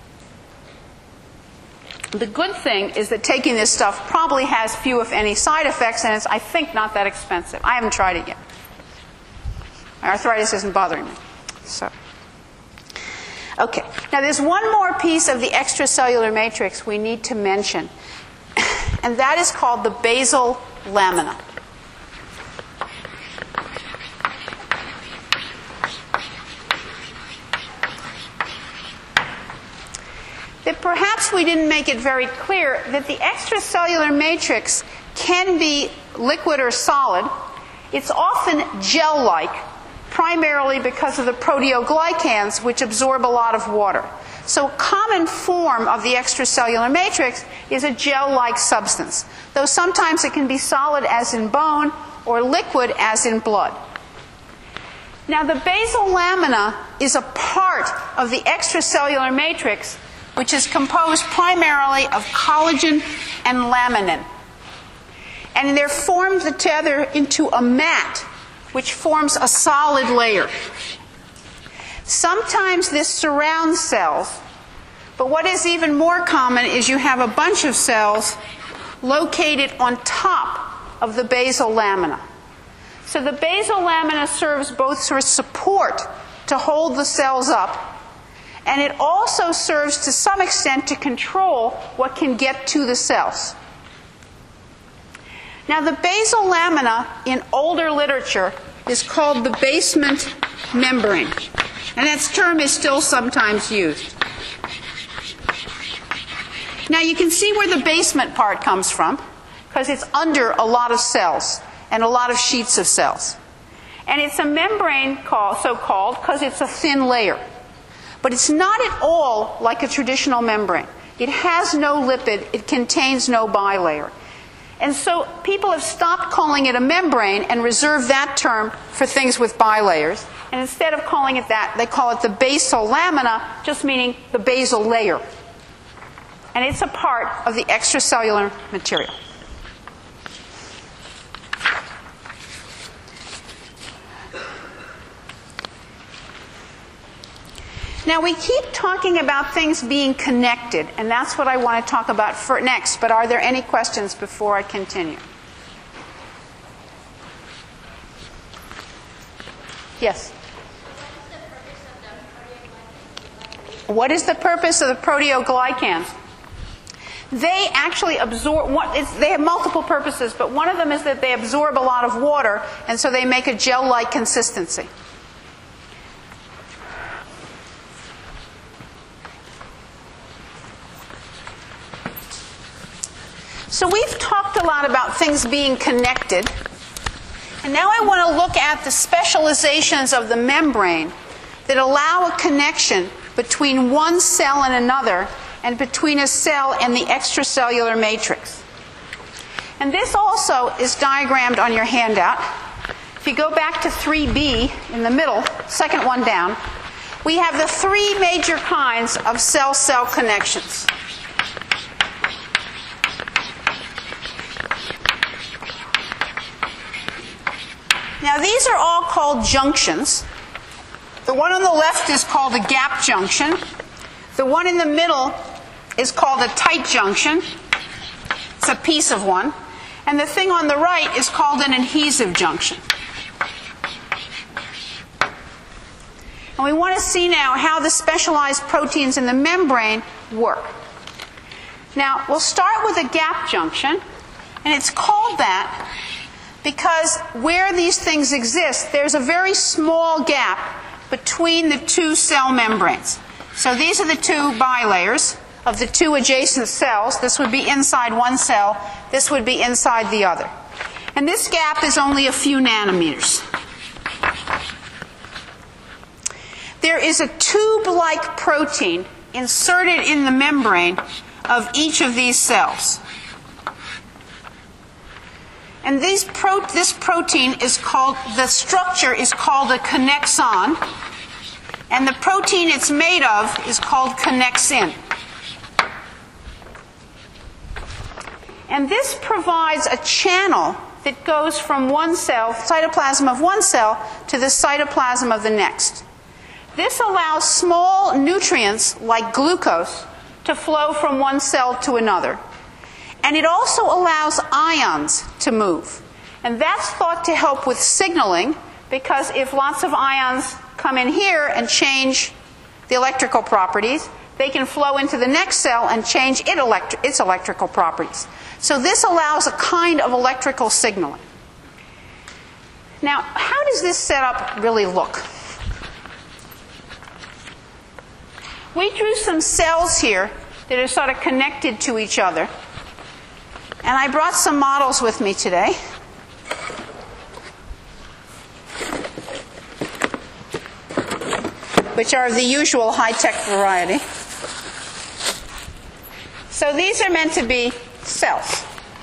The good thing is that taking this stuff probably has few, if any, side effects, and it's, I think, not that expensive. I haven't tried it yet. My arthritis isn't bothering me. So, okay. Now, there's one more piece of the extracellular matrix we need to mention, and that is called the basal lamina. That perhaps we didn't make it very clear that the extracellular matrix can be liquid or solid. It's often gel-like, primarily because of the proteoglycans, which absorb a lot of water. So a common form of the extracellular matrix is a gel-like substance, though sometimes it can be solid as in bone or liquid as in blood. Now, the basal lamina is a part of the extracellular matrix which is composed primarily of collagen and laminin. And they're formed together into a mat, which forms a solid layer. Sometimes this surrounds cells, but what is even more common is you have a bunch of cells located on top of the basal lamina. So the basal lamina serves both for support to hold the cells up, and it also serves to some extent to control what can get to the cells. Now, the basal lamina in older literature is called the basement membrane, and that term is still sometimes used. Now, you can see where the basement part comes from, because it's under a lot of cells and a lot of sheets of cells. And it's a membrane so-called because it's a thin layer. But it's not at all like a traditional membrane. It has no lipid. It contains no bilayer. And so people have stopped calling it a membrane and reserved that term for things with bilayers. And instead of calling it that, they call it the basal lamina, just meaning the basal layer. And it's a part of the extracellular material. Now, we keep talking about things being connected, and that's what I want to talk about next. But are there any questions before I continue? Yes? What is the purpose of the proteoglycans? They actually absorb, they have multiple purposes, but one of them is that they absorb a lot of water, and so they make a gel-like consistency. So we've talked a lot about things being connected, and now I want to look at the specializations of the membrane that allow a connection between one cell and another, and between a cell and the extracellular matrix. And this also is diagrammed on your handout. If you go back to 3B in the middle, second one down, we have the three major kinds of cell-cell connections. Now these are all called junctions. The one on the left is called a gap junction. The one in the middle is called a tight junction. It's a piece of one. And the thing on the right is called an adhesive junction. And we want to see now how the specialized proteins in the membrane work. Now, we'll start with a gap junction, and it's called that because where these things exist, there's a very small gap between the two cell membranes. So these are the two bilayers of the two adjacent cells. This would be inside one cell. This would be inside the other. And this gap is only a few nanometers. There is a tube-like protein inserted in the membrane of each of these cells. And this protein is called, the structure is called a connexon, and the protein it's made of is called connexin. And this provides a channel that goes from one cell, cytoplasm of one cell, to the cytoplasm of the next. This allows small nutrients like glucose to flow from one cell to another. And it also allows ions to move. And that's thought to help with signaling, because if lots of ions come in here and change the electrical properties, they can flow into the next cell and change its electrical properties. So this allows a kind of electrical signaling. Now, how does this setup really look? We drew some cells here that are sort of connected to each other. And I brought some models with me today. Which are of the usual high-tech variety. So these are meant to be cells.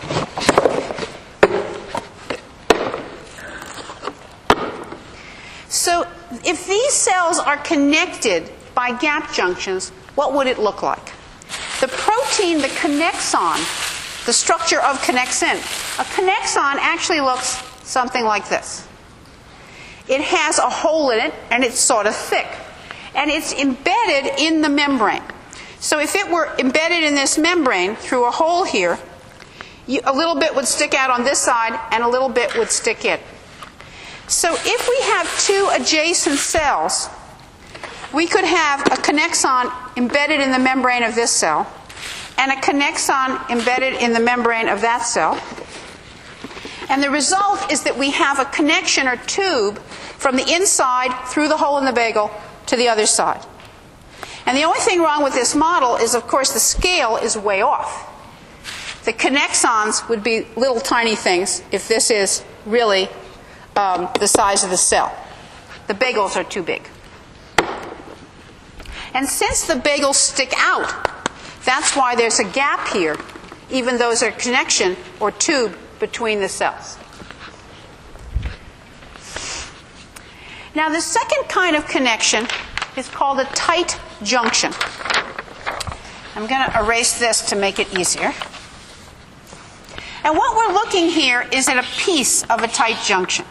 So if these cells are connected by gap junctions, what would it look like? The protein, the connexon, the structure of connexin. A connexon actually looks something like this. It has a hole in it, and it's sort of thick. And it's embedded in the membrane. So if it were embedded in this membrane through a hole here, a little bit would stick out on this side, and a little bit would stick in. So if we have two adjacent cells, we could have a connexon embedded in the membrane of this cell, and a connexon embedded in the membrane of that cell. And the result is that we have a connection or tube from the inside through the hole in the bagel to the other side. And the only thing wrong with this model is, of course, the scale is way off. The connexons would be little tiny things if this is really the size of the cell. The bagels are too big. And since the bagels stick out, that's why there's a gap here, even though there's a connection or tube between the cells. Now, the second kind of connection is called a tight junction. I'm going to erase this to make it easier. And what we're looking here is at a piece of a tight junction.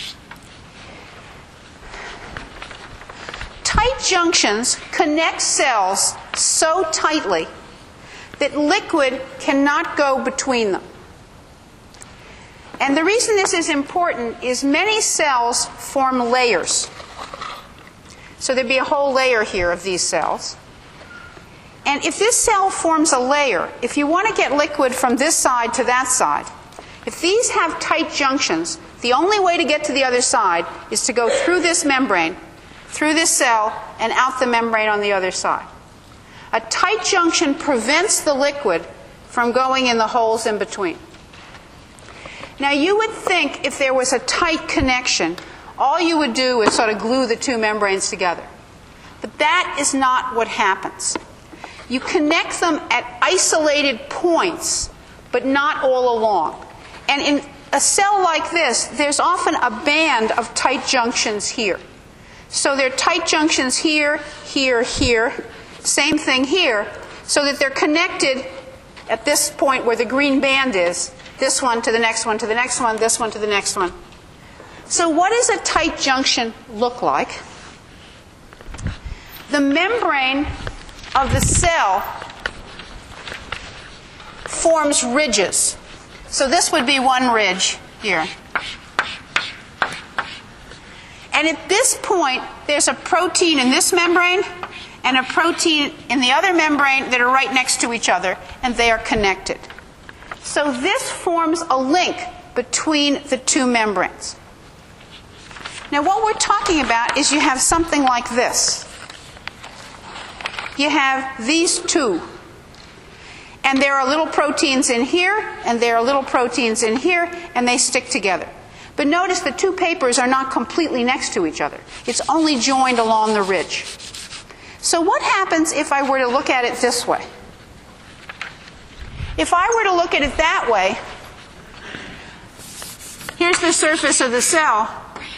Tight junctions connect cells so tightly that liquid cannot go between them. And the reason this is important is many cells form layers. So there'd be a whole layer here of these cells. And if this cell forms a layer, if you want to get liquid from this side to that side, if these have tight junctions, the only way to get to the other side is to go through this membrane, through this cell, and out the membrane on the other side. A tight junction prevents the liquid from going in the holes in between. Now, you would think if there was a tight connection, all you would do is sort of glue the two membranes together. But that is not what happens. You connect them at isolated points, but not all along. And in a cell like this, there's often a band of tight junctions here. So there are tight junctions here, here, here, same thing here, so that they're connected at this point where the green band is, this one to the next one to the next one, this one to the next one. So what does a tight junction look like? The membrane of the cell forms ridges. So this would be one ridge here. And at this point, there's a protein in this membrane and a protein in the other membrane that are right next to each other, and they are connected. So this forms a link between the two membranes. Now what we're talking about is you have something like this. You have these two. And there are little proteins in here, and there are little proteins in here, and they stick together. But notice the two papers are not completely next to each other. It's only joined along the ridge. So what happens if I were to look at it this way? If I were to look at it that way, here's the surface of the cell.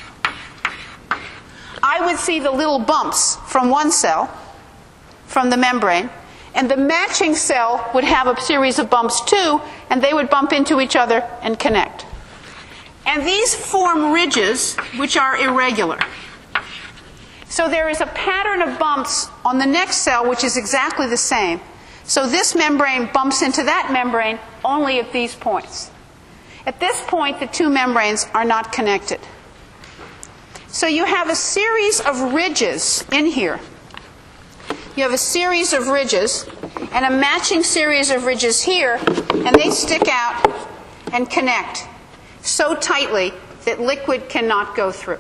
I would see the little bumps from one cell, from the membrane, and the matching cell would have a series of bumps too, and they would bump into each other and connect. And these form ridges which are irregular. So there is a pattern of bumps on the next cell which is exactly the same. So this membrane bumps into that membrane only at these points. At this point, the two membranes are not connected. So you have a series of ridges in here. You have a series of ridges and a matching series of ridges here, and they stick out and connect so tightly that liquid cannot go through.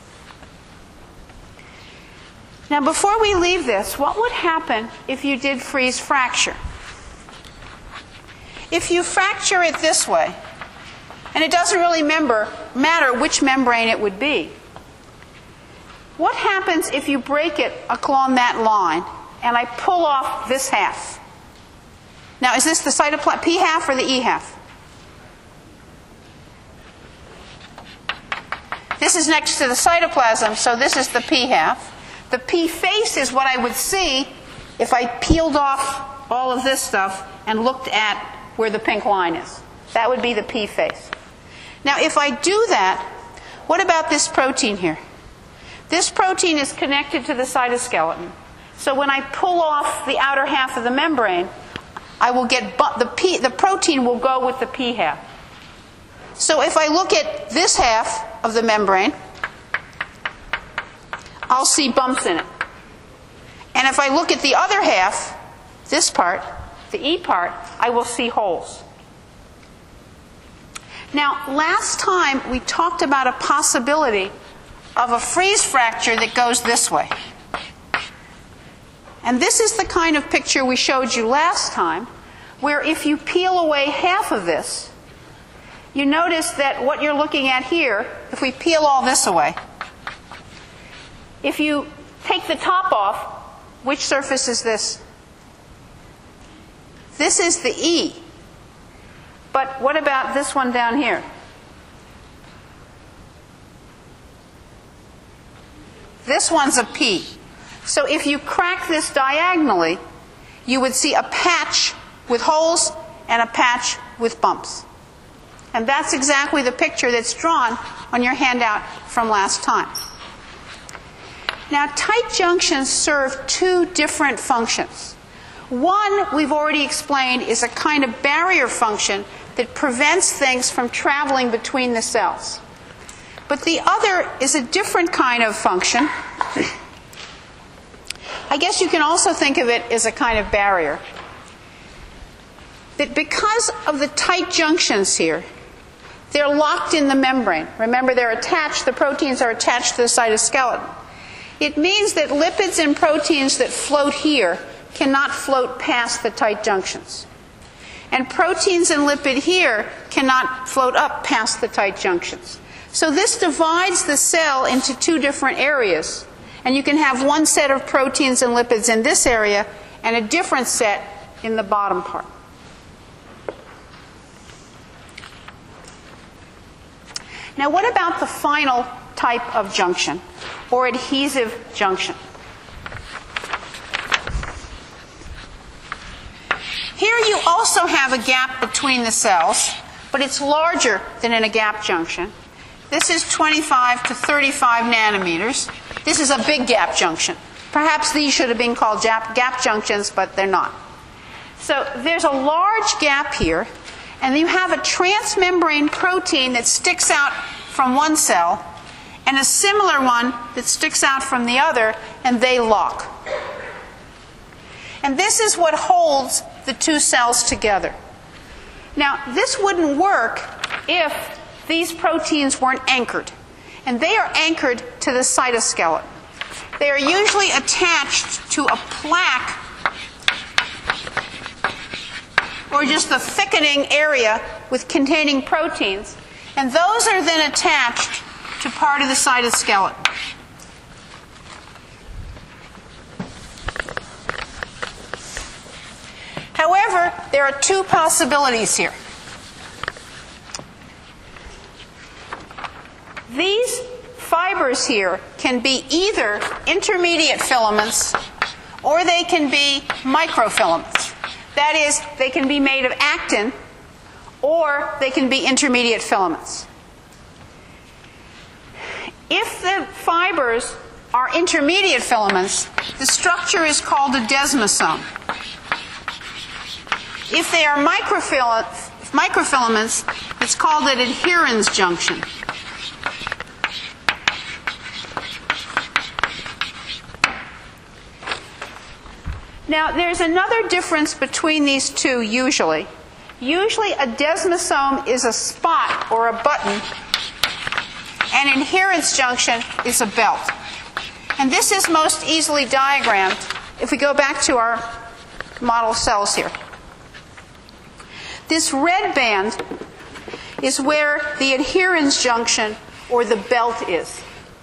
Now before we leave this, what would happen if you did freeze fracture? If you fracture it this way, and it doesn't really matter which membrane it would be, what happens if you break it along that line and I pull off this half? Now is this the cytoplasm, P half or the E half? This is next to the cytoplasm, so this is the P half. The P face is what I would see if I peeled off all of this stuff and looked at where the pink line is. That would be the P face. Now if I do that, what about this protein here? This protein is connected to the cytoskeleton. So when I pull off the outer half of the membrane, I will get the protein will go with the P half. So if I look at this half of the membrane, I'll see bumps in it. And if I look at the other half, this part, the E part, I will see holes. Now, last time we talked about a possibility of a freeze fracture that goes this way. And this is the kind of picture we showed you last time, where if you peel away half of this, you notice that what you're looking at here, if we peel all this away, if you take the top off, which surface is this? This is the E. But what about this one down here? This one's a P. So if you crack this diagonally, you would see a patch with holes and a patch with bumps. And that's exactly the picture that's drawn on your handout from last time. Now, tight junctions serve two different functions. One, we've already explained, is a kind of barrier function that prevents things from traveling between the cells. But the other is a different kind of function. I guess you can also think of it as a kind of barrier. That because of the tight junctions here, they're locked in the membrane. Remember, they're attached, the proteins are attached to the cytoskeleton. It means that lipids and proteins that float here cannot float past the tight junctions. And proteins and lipid here cannot float up past the tight junctions. So this divides the cell into two different areas. And you can have one set of proteins and lipids in this area and a different set in the bottom part. Now, what about the final type of junction, or adhesive junction? Here you also have a gap between the cells, but it's larger than in a gap junction. This is 25 to 35 nanometers. This is a big gap junction. Perhaps these should have been called gap junctions, but they're not. So there's a large gap here, and you have a transmembrane protein that sticks out from one cell and a similar one that sticks out from the other, and they lock. And this is what holds the two cells together. Now, this wouldn't work if these proteins weren't anchored. And they are anchored to the cytoskeleton. They are usually attached to a plaque or just the thickening area containing proteins. And those are then attached to part of the cytoskeleton. However, there are two possibilities here. These fibers here can be either intermediate filaments or they can be microfilaments. That is, they can be made of actin or they can be intermediate filaments. If the fibers are intermediate filaments, the structure is called a desmosome. If they are microfilaments, it's called an adherens junction. Now, there's another difference between these two usually. Usually a desmosome is a spot or a button, and an adherens junction is a belt. And this is most easily diagrammed if we go back to our model cells here. This red band is where the adherens junction or the belt is.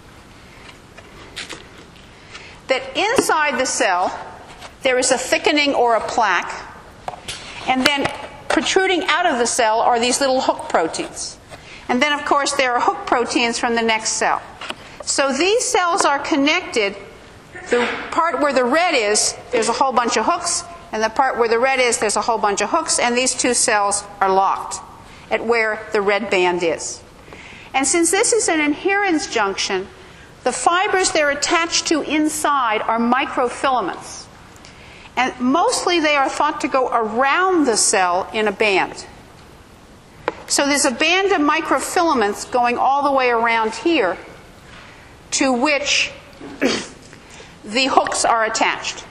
That inside the cell there is a thickening or a plaque, and then protruding out of the cell are these little hook proteins. And then, of course, there are hook proteins from the next cell. So these cells are connected. The part where the red is, there's a whole bunch of hooks, and the part where the red is, there's a whole bunch of hooks, and these two cells are locked at where the red band is. And since this is an adherens junction, the fibers they're attached to inside are microfilaments. And mostly they are thought to go around the cell in a band. So there's a band of microfilaments going all the way around here to which the hooks are attached.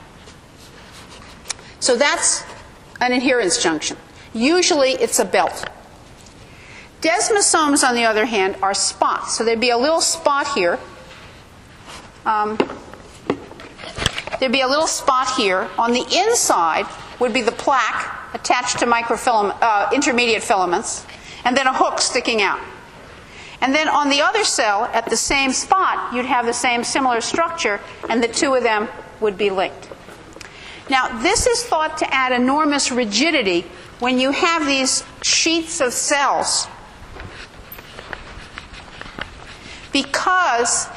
So that's an adherens junction. Usually it's a belt. Desmosomes, on the other hand, are spots. So there'd be a little spot here. There'd be a little spot here. On the inside would be the plaque attached to intermediate filaments, and then a hook sticking out. And then on the other cell, at the same spot, you'd have the same similar structure, and the two of them would be linked. Now, this is thought to add enormous rigidity when you have these sheets of cells, because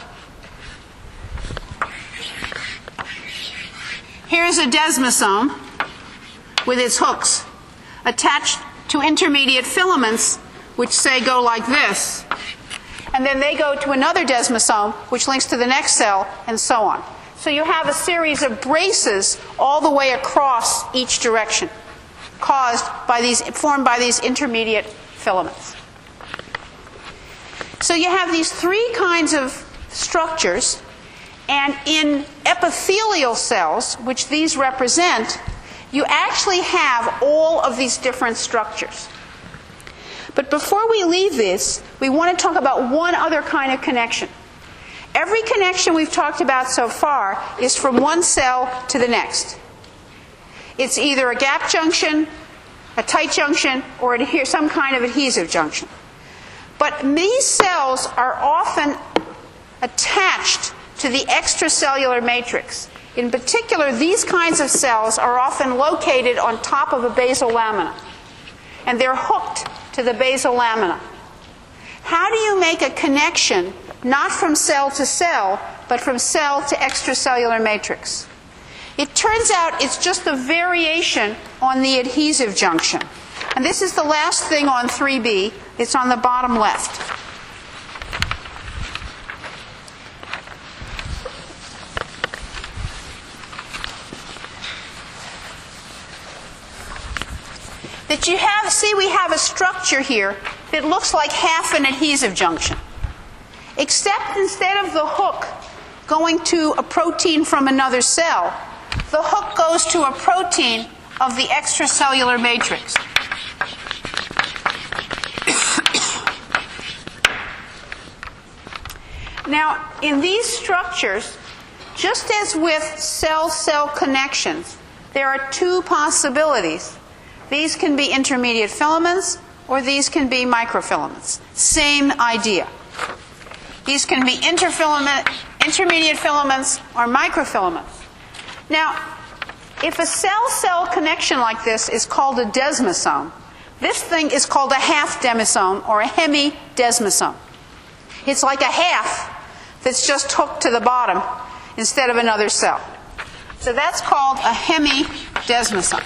here's a desmosome with its hooks attached to intermediate filaments, which say go like this. And then they go to another desmosome, which links to the next cell, and so on. So you have a series of braces all the way across each direction, formed by these intermediate filaments. So you have these three kinds of structures. And in epithelial cells, which these represent, you actually have all of these different structures. But before we leave this, we want to talk about one other kind of connection. Every connection we've talked about so far is from one cell to the next. It's either a gap junction, a tight junction, or some kind of adhesive junction. But these cells are often attached to the extracellular matrix. In particular, these kinds of cells are often located on top of a basal lamina, and they're hooked to the basal lamina. How do you make a connection not from cell to cell, but from cell to extracellular matrix? It turns out it's just a variation on the adhesive junction. And this is the last thing on 3B. It's on the bottom left. that see we have a structure here that looks like half an adhesive junction. Except instead of the hook going to a protein from another cell, the hook goes to a protein of the extracellular matrix. Now, in these structures, just as with cell-cell connections, there are two possibilities. These can be intermediate filaments, or these can be microfilaments. Same idea. These can be intermediate filaments or microfilaments. Now, if a cell-cell connection like this is called a desmosome, this thing is called a half demosome or a hemidesmosome. It's like a half that's just hooked to the bottom instead of another cell. So that's called a hemidesmosome.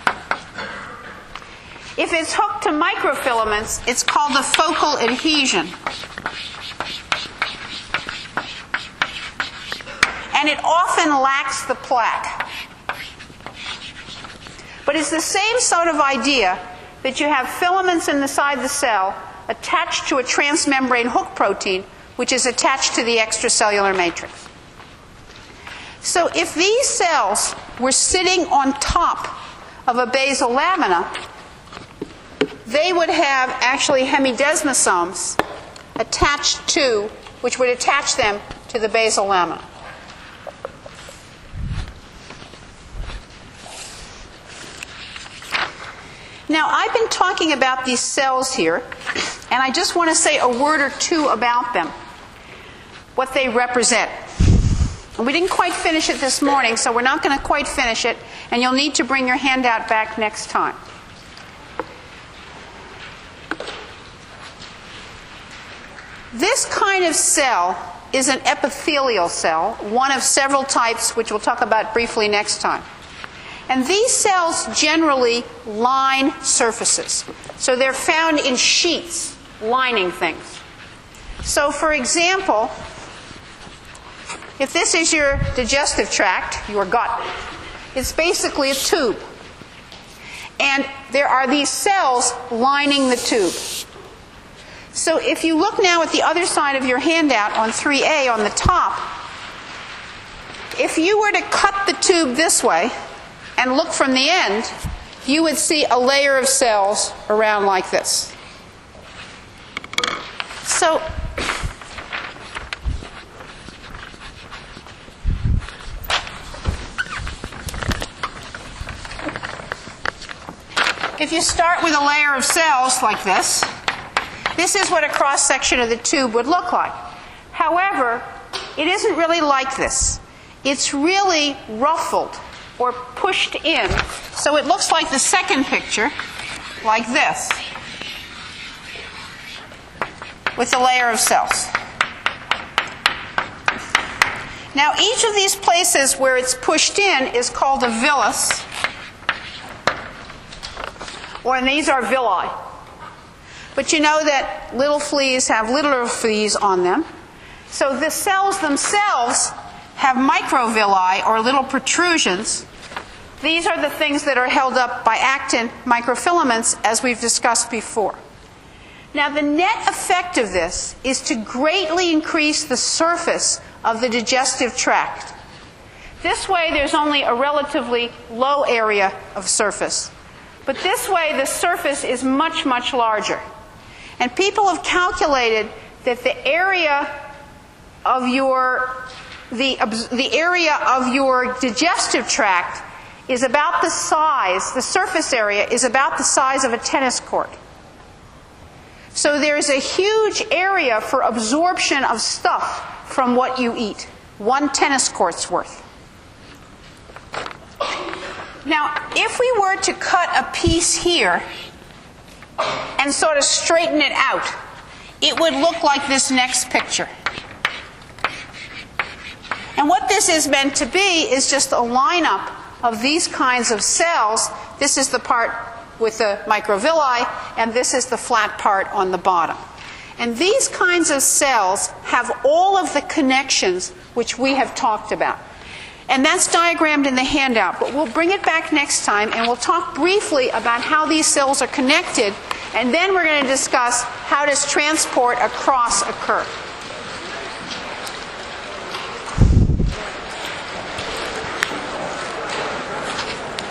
If it's hooked to microfilaments, it's called a focal adhesion. And it often lacks the plaque. But it's the same sort of idea that you have filaments inside the cell attached to a transmembrane hook protein, which is attached to the extracellular matrix. So if these cells were sitting on top of a basal lamina, they would have actually hemidesmosomes attached to, which would attach them to the basal lamina. Now, I've been talking about these cells here, and I just want to say a word or two about them, what they represent. And we didn't quite finish it this morning, so we're not going to quite finish it, and you'll need to bring your handout back next time. This kind of cell is an epithelial cell, one of several types, which we'll talk about briefly next time. And these cells generally line surfaces. So they're found in sheets lining things. So for example, if this is your digestive tract, your gut, it's basically a tube. And there are these cells lining the tube. So if you look now at the other side of your handout on 3A on the top, if you were to cut the tube this way and look from the end, you would see a layer of cells around like this. So if you start with a layer of cells like this is what a cross-section of the tube would look like. However, it isn't really like this. It's really ruffled or pushed in, so it looks like the second picture, like this, with a layer of cells. Now, each of these places where it's pushed in is called a villus, and these are villi. But you know that little fleas have littler fleas on them. So the cells themselves have microvilli, or little protrusions. These are the things that are held up by actin microfilaments, as we've discussed before. Now, the net effect of this is to greatly increase the surface of the digestive tract. This way, there's only a relatively low area of surface. But this way, the surface is much, much larger. And people have calculated that the area of your digestive tract is about the size, the surface area is about the size of a tennis court. So there's a huge area for absorption of stuff from what you eat. 1 tennis court's worth. Now, if we were to cut a piece here and sort of straighten it out, it would look like this next picture. And what this is meant to be is just a lineup of these kinds of cells. This is the part with the microvilli, and this is the flat part on the bottom. And these kinds of cells have all of the connections which we have talked about. And that's diagrammed in the handout, but we'll bring it back next time and we'll talk briefly about how these cells are connected, and then we're going to discuss how does transport across occur.